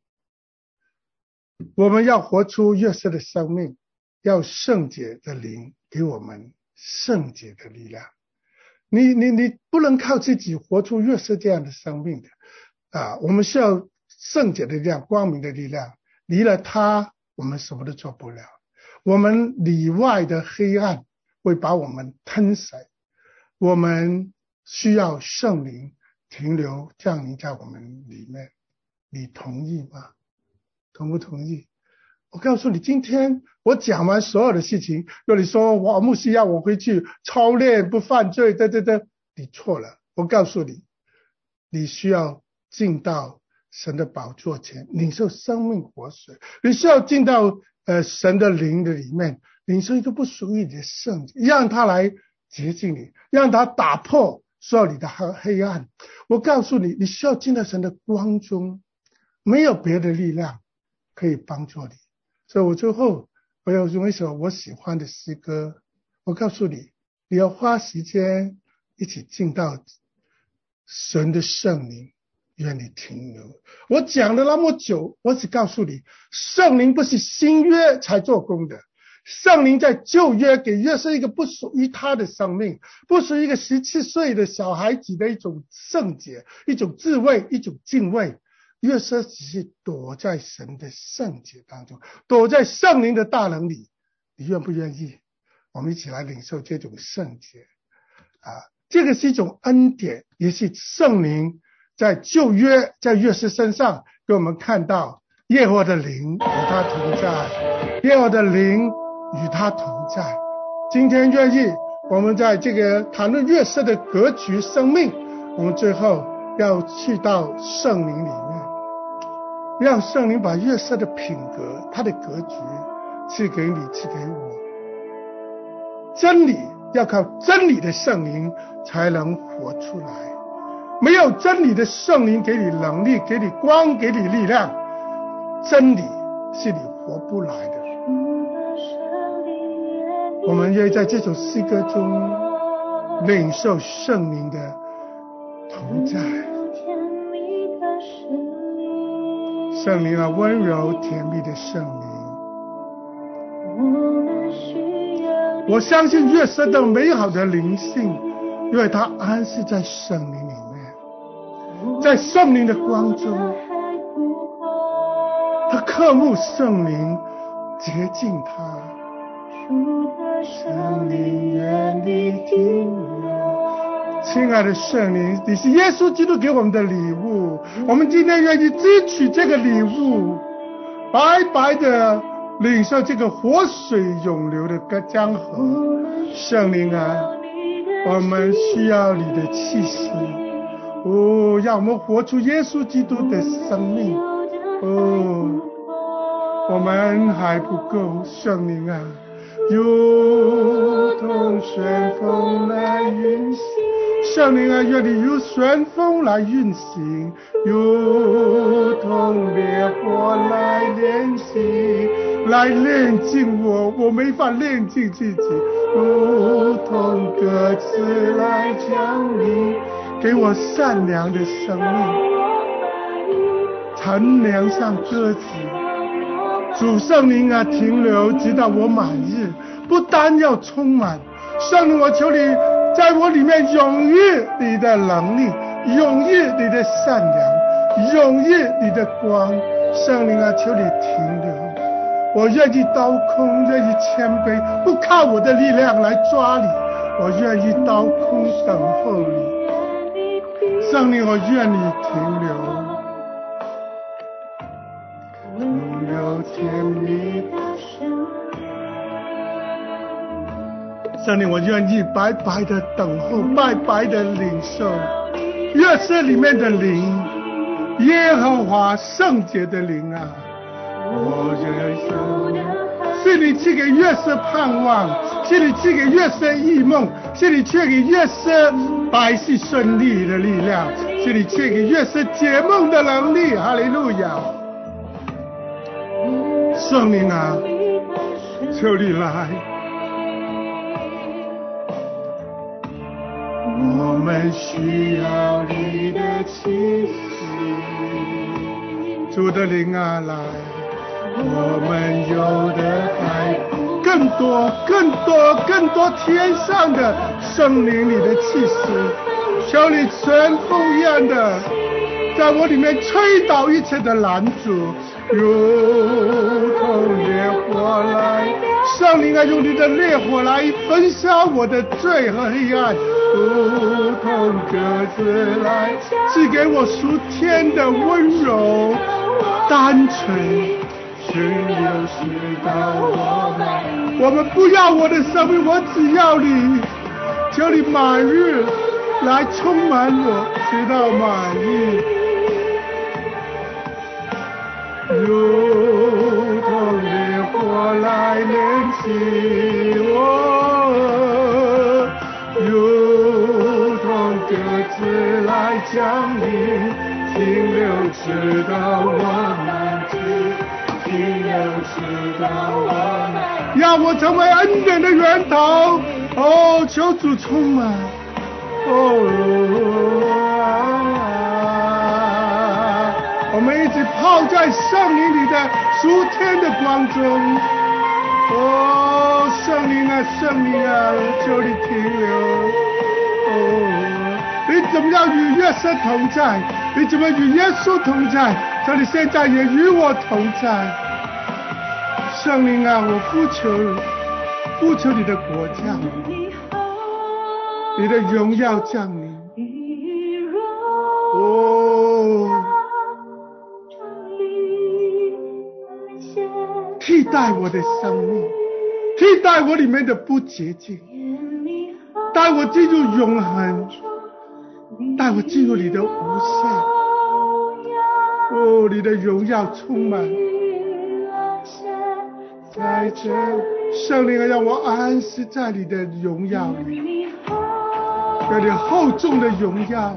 我们要活出约瑟的生命，要圣洁的灵给我们圣洁的力量。你不能靠自己活出约瑟这样的生命的我们需要圣洁的力量，光明的力量。离了他，我们什么都做不了。我们里外的黑暗会把我们吞噬，我们需要圣灵停留降临在我们里面。你同意吗？同不同意？我告诉你，今天我讲完所有的事情，若你说我牧师要我回去操练不犯罪，你错了。我告诉你，你需要进到神的宝座前，领受生命活水，你需要进到神的灵的里面，领受一个不属于你的圣洁，让他来洁净你，让他打破所有你的黑暗。我告诉你，你需要进到神的光中，没有别的力量可以帮助你。所以我最后我要用一首我喜欢的诗歌，我告诉你，你要花时间一起进到神的圣灵，愿你停留。我讲了那么久，我只告诉你，圣灵不是新约才做工的，圣灵在旧约给约瑟一个不属于他的生命，不属于一个17岁的小孩子的一种圣洁，一种智慧，一种敬畏。约瑟只是躲在神的圣洁当中，躲在圣灵的大能里。你愿不愿意？我们一起来领受这种圣洁这个是一种恩典，也是圣灵在旧约在约瑟身上给我们看到耶和华的灵与他同在，耶和华的灵与他同在。今天愿意我们在这个谈论约瑟的格局生命，我们最后要去到圣灵里面，让圣灵把约瑟的品格他的格局赐给你，赐给我。真理要靠真理的圣灵才能活出来，没有真理的圣灵给你能力，给你光，给你力量，真理是你活不来的。我们愿意在这首诗歌中领受圣灵的同在， 圣灵啊，温柔甜蜜的圣灵。我相信约瑟的美好的灵性，因为他安息在圣灵里面，在圣灵的光中，他渴慕圣灵洁净他。圣灵愿你停留。亲爱的圣灵，你是耶稣基督给我们的礼物，我们今天愿意支取这个礼物，白白的领受这个活水涌流的江河。圣灵啊，我们需要你的气息，让我们活出耶稣基督的生命。我们还不够，圣灵啊，如同旋风来运行。圣灵啊，愿你如旋风来运行，如同烈火来炼净，来炼净我没法炼净自己，如同鸽子来降临，给我善良的生命，乘凉像鸽子。主圣灵啊，停留直到我满日，不单要充满。圣灵，我求你在我里面涌溢你的能力，涌溢你的善良，涌溢你的光。圣灵啊，求你停留。我愿意刀空，愿意谦卑，不靠我的力量来抓你，我愿意刀空等候你。圣灵，我愿你停留。甜蜜的圣灵，我愿意白白的等候，白白的领受约瑟里面的灵，耶和华圣洁的灵啊！我忍受，是你赐给约瑟盼望，是你赐给约瑟异梦，是你赐给约瑟百事顺利的力量，是你赐给约瑟解梦的能力。哈利路亚！圣灵啊，求你来，我们需要你的气息。主的灵啊，来，我们有的还更多更多更多天上的圣灵你的气息，求你旋风一样的在我里面吹倒一切的拦阻，如同烈火来。圣灵啊，用你的烈火来焚烧我的罪和黑暗，如同鸽子来赐给我属天的温柔单纯。只有知道我们不要我的生命，我只要你。求你满日来充满我，直到满日，如同烈火来炼净我，如同鸽子来降临，停留直到我们停留直到我们，让我成为恩典的源头。求主充满。我们一直泡在圣灵里的属天的光中。圣灵啊，圣灵啊，求你停留。你怎么样与约瑟同在？你怎么与耶稣同在？求你现在也与我同在。圣灵啊，我呼求你的国降临，你的荣耀降临。替代我的生命，替代我里面的不洁净，带我进入永恒，带我进入你的无限。你的荣耀充满在这，圣灵啊，让我安息在你的荣耀里，有你厚重的荣耀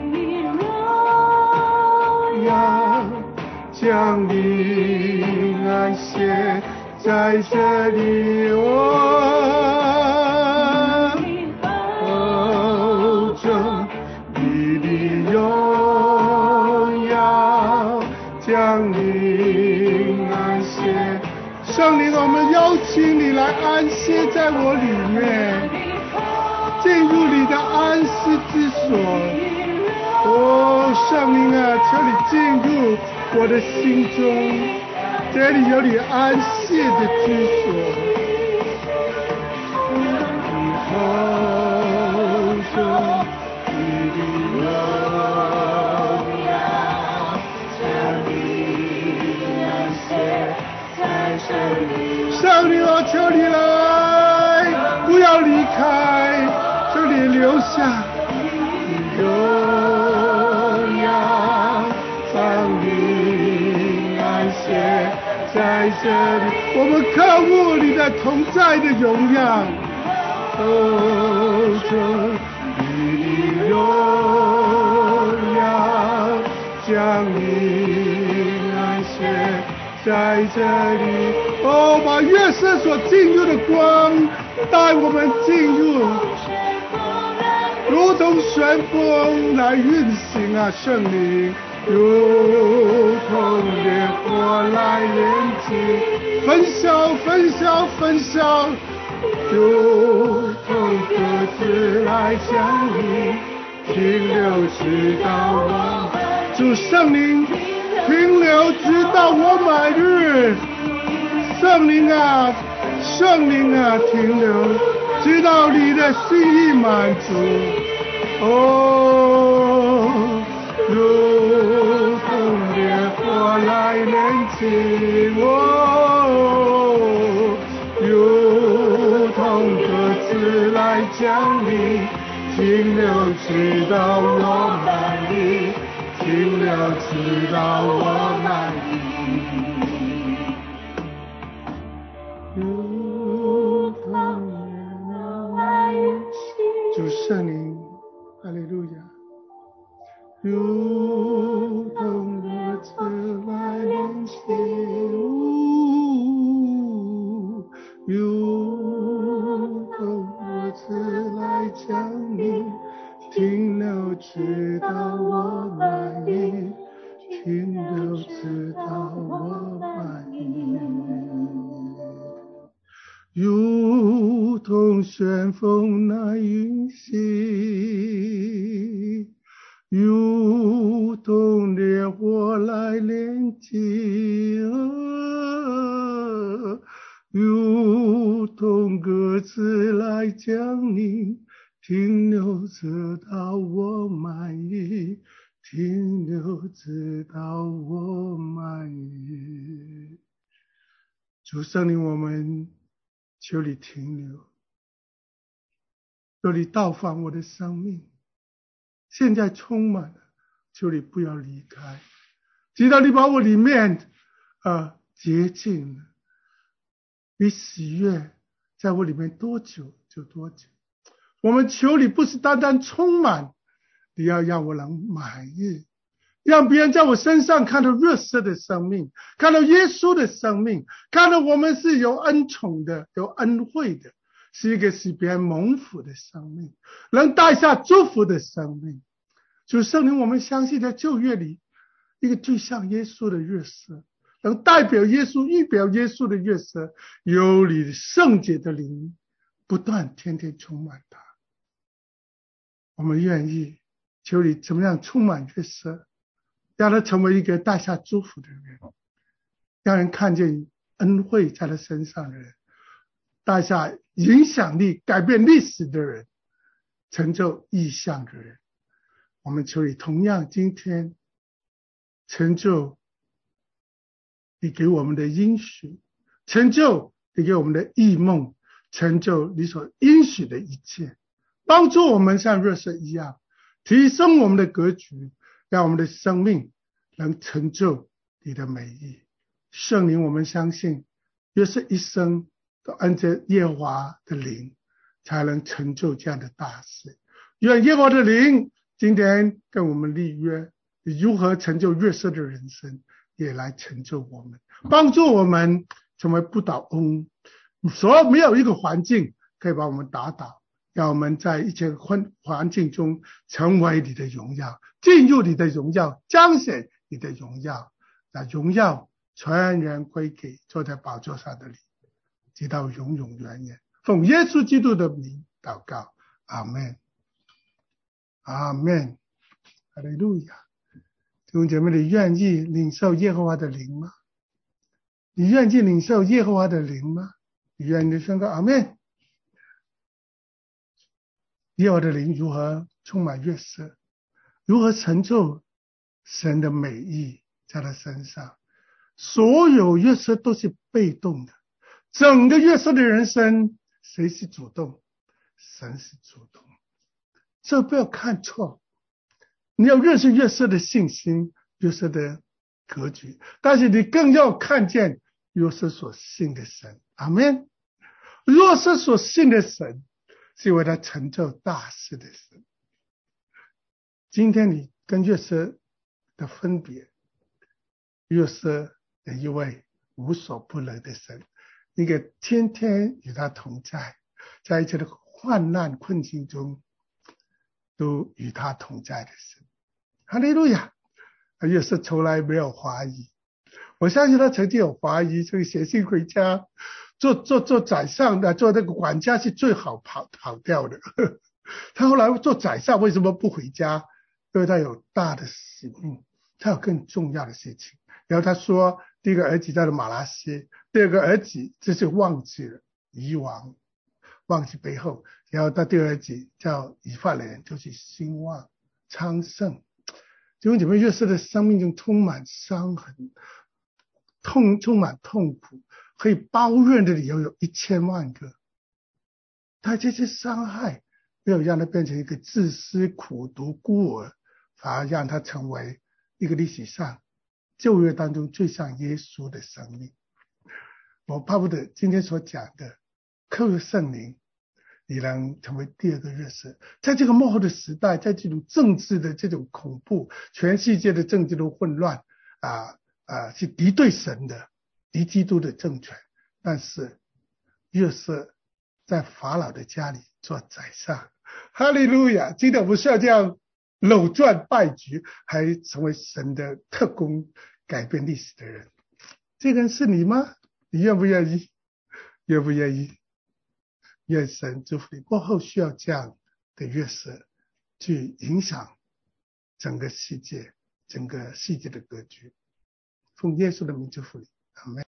要降临安歇在这里。厚重你的荣耀降临来安歇在我里面，进入你的安息之所。圣灵啊，求你进入我的心中，这里有你安息的之所。圣灵啊，求你来，不要离开，求你留下荣耀，让你安歇在这里。我们渴慕你的同在的荣耀，主你的荣耀，将你安歇在这里。把月色所进入的光带我们进入，如同旋风来运行啊，圣灵如同烈火来燃尽，焚烧焚烧焚烧，如同鸽子来降临，停留直到我主圣灵停留直到我满日。圣灵啊，圣灵啊，停留直到你的心意满足。如同烈火来燃尽，如同鸽子来降临，停留直到我满意，停留直到我满意。主圣灵，哈利路亚！如同鸽子来燃尽，如同鸽子来降临，停留直到我满意，停留直到我满意。如同旋风来运行，如同烈火来燃尽，如同鸽子来降临，停留直到我满意，停留直到我满意。主圣灵，我们求你停留，求你到访我的生命，现在充满了，求你不要离开，直到你把我里面洁净了。你喜悦在我里面多久就多久。我们求你不是单单充满，你要让我能满意，让别人在我身上看到热色的生命，看到耶稣的生命，看到我们是有恩宠的，有恩惠的，是一个使别人蒙福的生命，能带下祝福的生命。主圣灵，我们相信在旧约里一个最像耶稣的月色，能代表耶稣预表耶稣的月色，有你圣洁的灵不断天天充满他。我们愿意求你怎么样充满月色，让他成为一个带下祝福的人，让人看见恩惠在他身上的人，带下影响力改变历史的人，成就异象的人。我们求你同样今天成就你给我们的应许，成就你给我们的异梦，成就你所应许的一切，帮助我们像月色一样提升我们的格局，让我们的生命能成就你的美意。圣灵，我们相信月色一生都按着耶和华的灵才能成就这样的大事。愿耶和华的灵今天跟我们立约，如何成就月色的人生，也来成就我们，帮助我们成为不倒翁。没有一个环境可以把我们打倒，让我们在一切环境中成为你的荣耀，进入你的荣耀，彰显你的荣耀，那荣耀全然归给坐在宝座上的你。 直到永永远远。奉耶稣基督的名祷告，阿们，阿们，哈利路亚。弟兄姐妹，你愿意领受耶和华的灵吗？你愿意领受耶和华的灵吗？你愿意宣告阿们。耶和华的灵如何充满约瑟，如何成就神的美意在他身上。所有约瑟都是被动的，整个约瑟的人生谁是主动？神是主动。这不要看错，你要认识约瑟的信心，约瑟的格局，但是你更要看见约瑟所信的神。阿们。约瑟所信的神是为他成就大事的神。今天你跟约瑟的分别，约瑟的一位无所不能的神，一个天天与他同在，在一切的患难困境中都与他同在的神。哈利路亚。约瑟从来没有怀疑，我相信他曾经有怀疑，所以写信回家，做宰相的，做那个管家是最好跑掉的。他后来做宰相为什么不回家？因为他有大的使命，他有更重要的事情。然后他说，第一个儿子叫做马拉西，第二个儿子就是忘记了以往，忘记背后，然后他第二儿子叫以法莲，就是兴旺昌盛。弟兄姐妹，约瑟的生命中充满伤痕，充满痛苦，可以抱怨的理由有1000万个。他这些伤害没有让他变成一个自私苦毒孤儿，反而让他成为一个历史上旧约当中最像耶稣的生命。我巴不得今天所讲的靠着圣灵，你能成为第二个约瑟。在这个末后的时代，在这种政治的这种恐怖，全世界的政治都混乱是敌对神的，敌基督的政权。但是约瑟在法老的家里做宰相，哈利路亚。今天我们需要这样扭转败局，还成为神的特工，改变历史的人。这个人是你吗？你愿不愿意？愿不愿意？愿神祝福你。过后需要这样的约瑟去影响整个世界的格局。奉耶稣的名祝福你，阿们。